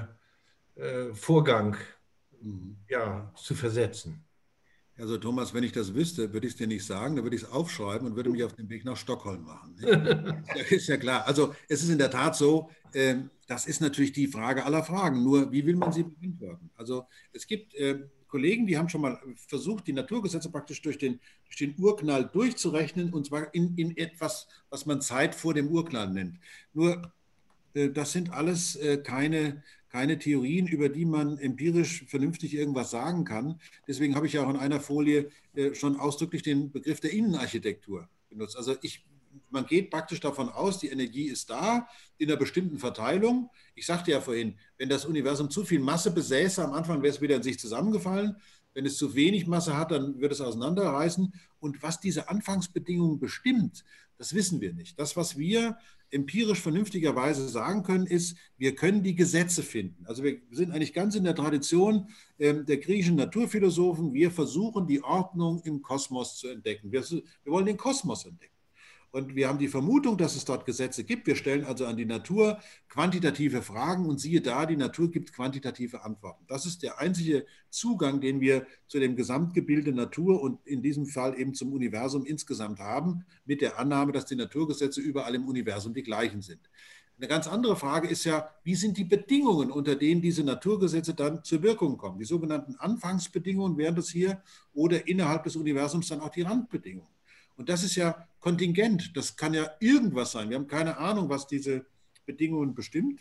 äh, Vorgang mhm. ja, zu versetzen? Also Thomas, wenn ich das wüsste, würde ich es dir nicht sagen, dann würde ich es aufschreiben und würde mich auf den Weg nach Stockholm machen. Das ist ja klar. Also es ist in der Tat so, äh, das ist natürlich die Frage aller Fragen. Nur, wie will man sie beantworten? Also es gibt äh, Kollegen, die haben schon mal versucht, die Naturgesetze praktisch durch den, durch den Urknall durchzurechnen, und zwar in, in etwas, was man Zeit vor dem Urknall nennt. Nur, äh, das sind alles äh, keine... keine Theorien, über die man empirisch vernünftig irgendwas sagen kann. Deswegen habe ich ja auch in einer Folie schon ausdrücklich den Begriff der Innenarchitektur benutzt. Also ich, man geht praktisch davon aus, die Energie ist da in einer bestimmten Verteilung. Ich sagte ja vorhin, wenn das Universum zu viel Masse besäße, am Anfang wäre es wieder in sich zusammengefallen. Wenn es zu wenig Masse hat, dann wird es auseinanderreißen. Und was diese Anfangsbedingungen bestimmt, das wissen wir nicht. Das, was wir empirisch vernünftigerweise sagen können, ist, wir können die Gesetze finden. Also wir sind eigentlich ganz in der Tradition äh, der griechischen Naturphilosophen. Wir versuchen, die Ordnung im Kosmos zu entdecken. Wir, wir wollen den Kosmos entdecken. Und wir haben die Vermutung, dass es dort Gesetze gibt. Wir stellen also an die Natur quantitative Fragen und siehe da, die Natur gibt quantitative Antworten. Das ist der einzige Zugang, den wir zu dem Gesamtgebilde Natur und in diesem Fall eben zum Universum insgesamt haben, mit der Annahme, dass die Naturgesetze überall im Universum die gleichen sind. Eine ganz andere Frage ist ja, wie sind die Bedingungen, unter denen diese Naturgesetze dann zur Wirkung kommen? Die sogenannten Anfangsbedingungen wären das hier oder innerhalb des Universums dann auch die Randbedingungen. Und das ist ja kontingent. Das kann ja irgendwas sein. Wir haben keine Ahnung, was diese Bedingungen bestimmt.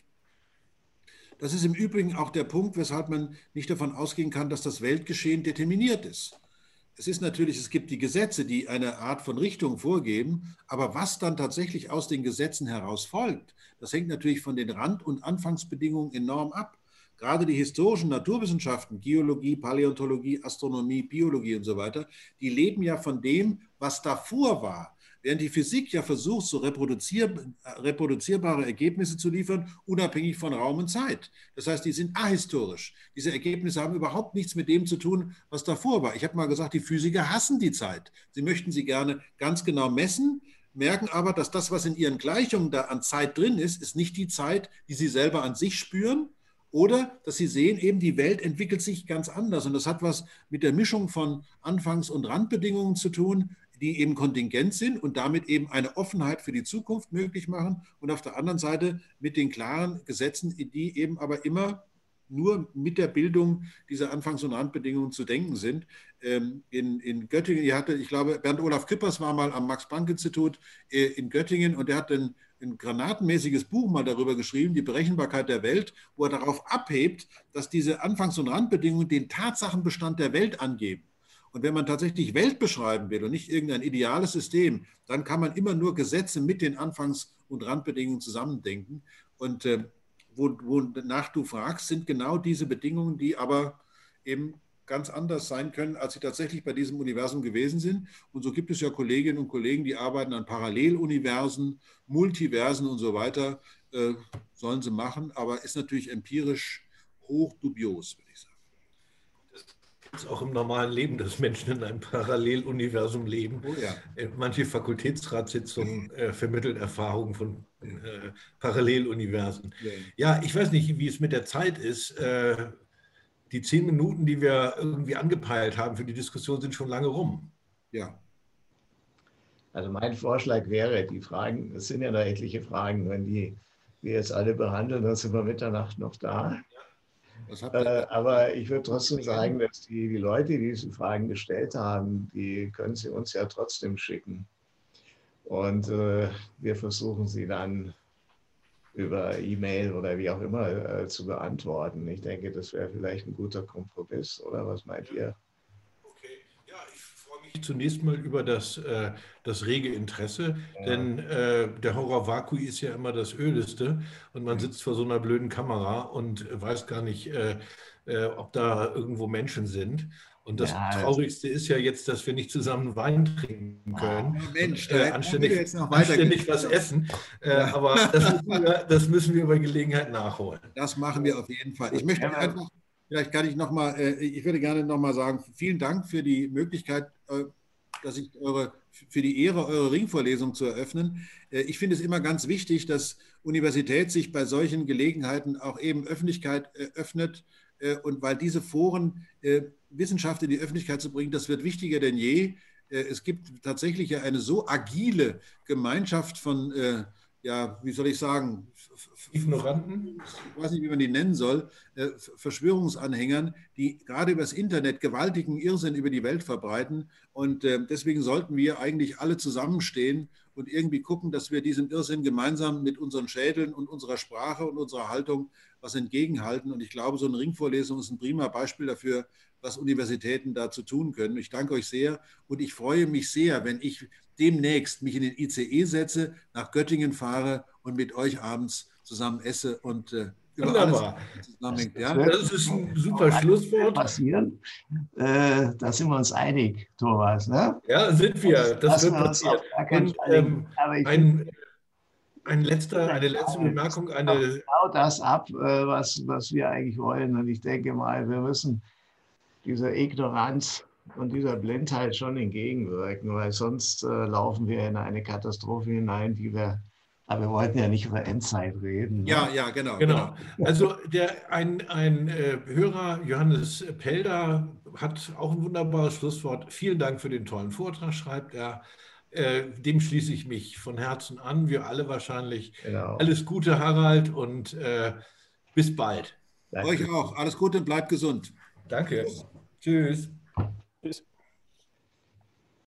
Das ist im Übrigen auch der Punkt, weshalb man nicht davon ausgehen kann, dass das Weltgeschehen determiniert ist. Es ist natürlich, es gibt die Gesetze, die eine Art von Richtung vorgeben, aber was dann tatsächlich aus den Gesetzen heraus folgt, das hängt natürlich von den Rand- und Anfangsbedingungen enorm ab. Gerade die historischen Naturwissenschaften, Geologie, Paläontologie, Astronomie, Biologie und so weiter, die leben ja von dem, was davor war. Während die Physik ja versucht, so reproduzier, reproduzierbare Ergebnisse zu liefern, unabhängig von Raum und Zeit. Das heißt, die sind ahistorisch. Diese Ergebnisse haben überhaupt nichts mit dem zu tun, was davor war. Ich habe mal gesagt, die Physiker hassen die Zeit. Sie möchten sie gerne ganz genau messen, merken aber, dass das, was in ihren Gleichungen da an Zeit drin ist, ist nicht die Zeit, die sie selber an sich spüren, oder dass sie sehen, eben die Welt entwickelt sich ganz anders. Und das hat was mit der Mischung von Anfangs- und Randbedingungen zu tun, die eben kontingent sind und damit eben eine Offenheit für die Zukunft möglich machen. Und auf der anderen Seite mit den klaren Gesetzen, die eben aber immer nur mit der Bildung dieser Anfangs- und Randbedingungen zu denken sind. In, in Göttingen, ihr hatte, ich glaube, Bernd Olaf Küppers war mal am Max-Planck-Institut in Göttingen und der hat ein, ein granatenmäßiges Buch mal darüber geschrieben, die Berechenbarkeit der Welt, wo er darauf abhebt, dass diese Anfangs- und Randbedingungen den Tatsachenbestand der Welt angeben. Und wenn man tatsächlich Welt beschreiben will und nicht irgendein ideales System, dann kann man immer nur Gesetze mit den Anfangs- und Randbedingungen zusammendenken. Und äh, wo, wonach du fragst, sind genau diese Bedingungen, die aber eben ganz anders sein können, als sie tatsächlich bei diesem Universum gewesen sind. Und so gibt es ja Kolleginnen und Kollegen, die arbeiten an Paralleluniversen, Multiversen und so weiter, äh, sollen sie machen, aber ist natürlich empirisch hoch dubios, würde ich sagen. Auch im normalen Leben, dass Menschen in einem Paralleluniversum leben. Oh ja. Manche Fakultätsratssitzungen äh, vermitteln Erfahrungen von äh, Paralleluniversen. Ja. ja, ich weiß nicht, wie es mit der Zeit ist. Äh, die zehn Minuten, die wir irgendwie angepeilt haben für die Diskussion, sind schon lange rum. Ja. Also mein Vorschlag wäre, die Fragen, es sind ja noch etliche Fragen, wenn die wir jetzt alle behandeln, dann sind wir Mitternacht noch da. Äh, aber ich würde trotzdem sagen, dass die, die Leute, die diese Fragen gestellt haben, die können sie uns ja trotzdem schicken. Und äh, wir versuchen sie dann über E-Mail oder wie auch immer äh, zu beantworten. Ich denke, das wäre vielleicht ein guter Kompromiss, oder was meint ihr? Okay, ja, ich freue mich zunächst mal über das, äh, das rege Interesse, ja. Denn äh, der Horror Vacui ist ja immer das Ödeste und man sitzt vor so einer blöden Kamera und weiß gar nicht, äh, äh, ob da irgendwo Menschen sind. Und das ja, Traurigste ist ja jetzt, dass wir nicht zusammen Wein trinken können. Oh, Mensch, und, äh, anständig jetzt noch anständig was essen. Äh, ja. Aber das müssen, wir, das müssen wir bei Gelegenheit nachholen. Das machen wir auf jeden Fall. Ich möchte einfach, vielleicht kann ich noch mal, ich würde gerne noch mal sagen, vielen Dank für die Möglichkeit, dass ich eure, für die Ehre, eure Ringvorlesung zu eröffnen. Ich finde es immer ganz wichtig, dass Universität sich bei solchen Gelegenheiten auch eben Öffentlichkeit öffnet. Und weil diese Foren Wissenschaft in die Öffentlichkeit zu bringen, das wird wichtiger denn je. Es gibt tatsächlich eine so agile Gemeinschaft von, ja, wie soll ich sagen, Ignoranten? Ich weiß nicht, wie man die nennen soll, Verschwörungsanhängern, die gerade über das Internet gewaltigen Irrsinn über die Welt verbreiten. Und deswegen sollten wir eigentlich alle zusammenstehen und irgendwie gucken, dass wir diesem Irrsinn gemeinsam mit unseren Schädeln und unserer Sprache und unserer Haltung was entgegenhalten. Und ich glaube, so eine Ringvorlesung ist ein prima Beispiel dafür, was Universitäten dazu tun können. Ich danke euch sehr und ich freue mich sehr, wenn ich demnächst mich in den I C E setze, nach Göttingen fahre und mit euch abends zusammen esse und äh, über Wunderbar. alles zusammenhängt. Ja? Das ist ein super Schlusswort. Passieren. Äh, da sind wir uns einig, Thomas. Ne? Ja, sind wir. Das, das wird passieren. Und, ähm, ein, ein letzter, eine letzte Bemerkung. Eine genau das ab, was, was wir eigentlich wollen. Und ich denke mal, wir müssen dieser Ignoranz und dieser Blindheit schon entgegenwirken, weil sonst äh, laufen wir in eine Katastrophe hinein, die wir, aber wir wollten ja nicht über Endzeit reden. Ne? Ja, ja, genau. Genau. Also der, ein, ein äh, Hörer, Johannes Pelder, hat auch ein wunderbares Schlusswort. Vielen Dank für den tollen Vortrag, schreibt er. Äh, dem schließe ich mich von Herzen an. Wir alle wahrscheinlich. Genau. Alles Gute, Harald, und äh, bis bald. Danke. Euch auch. Alles Gute und bleibt gesund. Danke. Tschüss.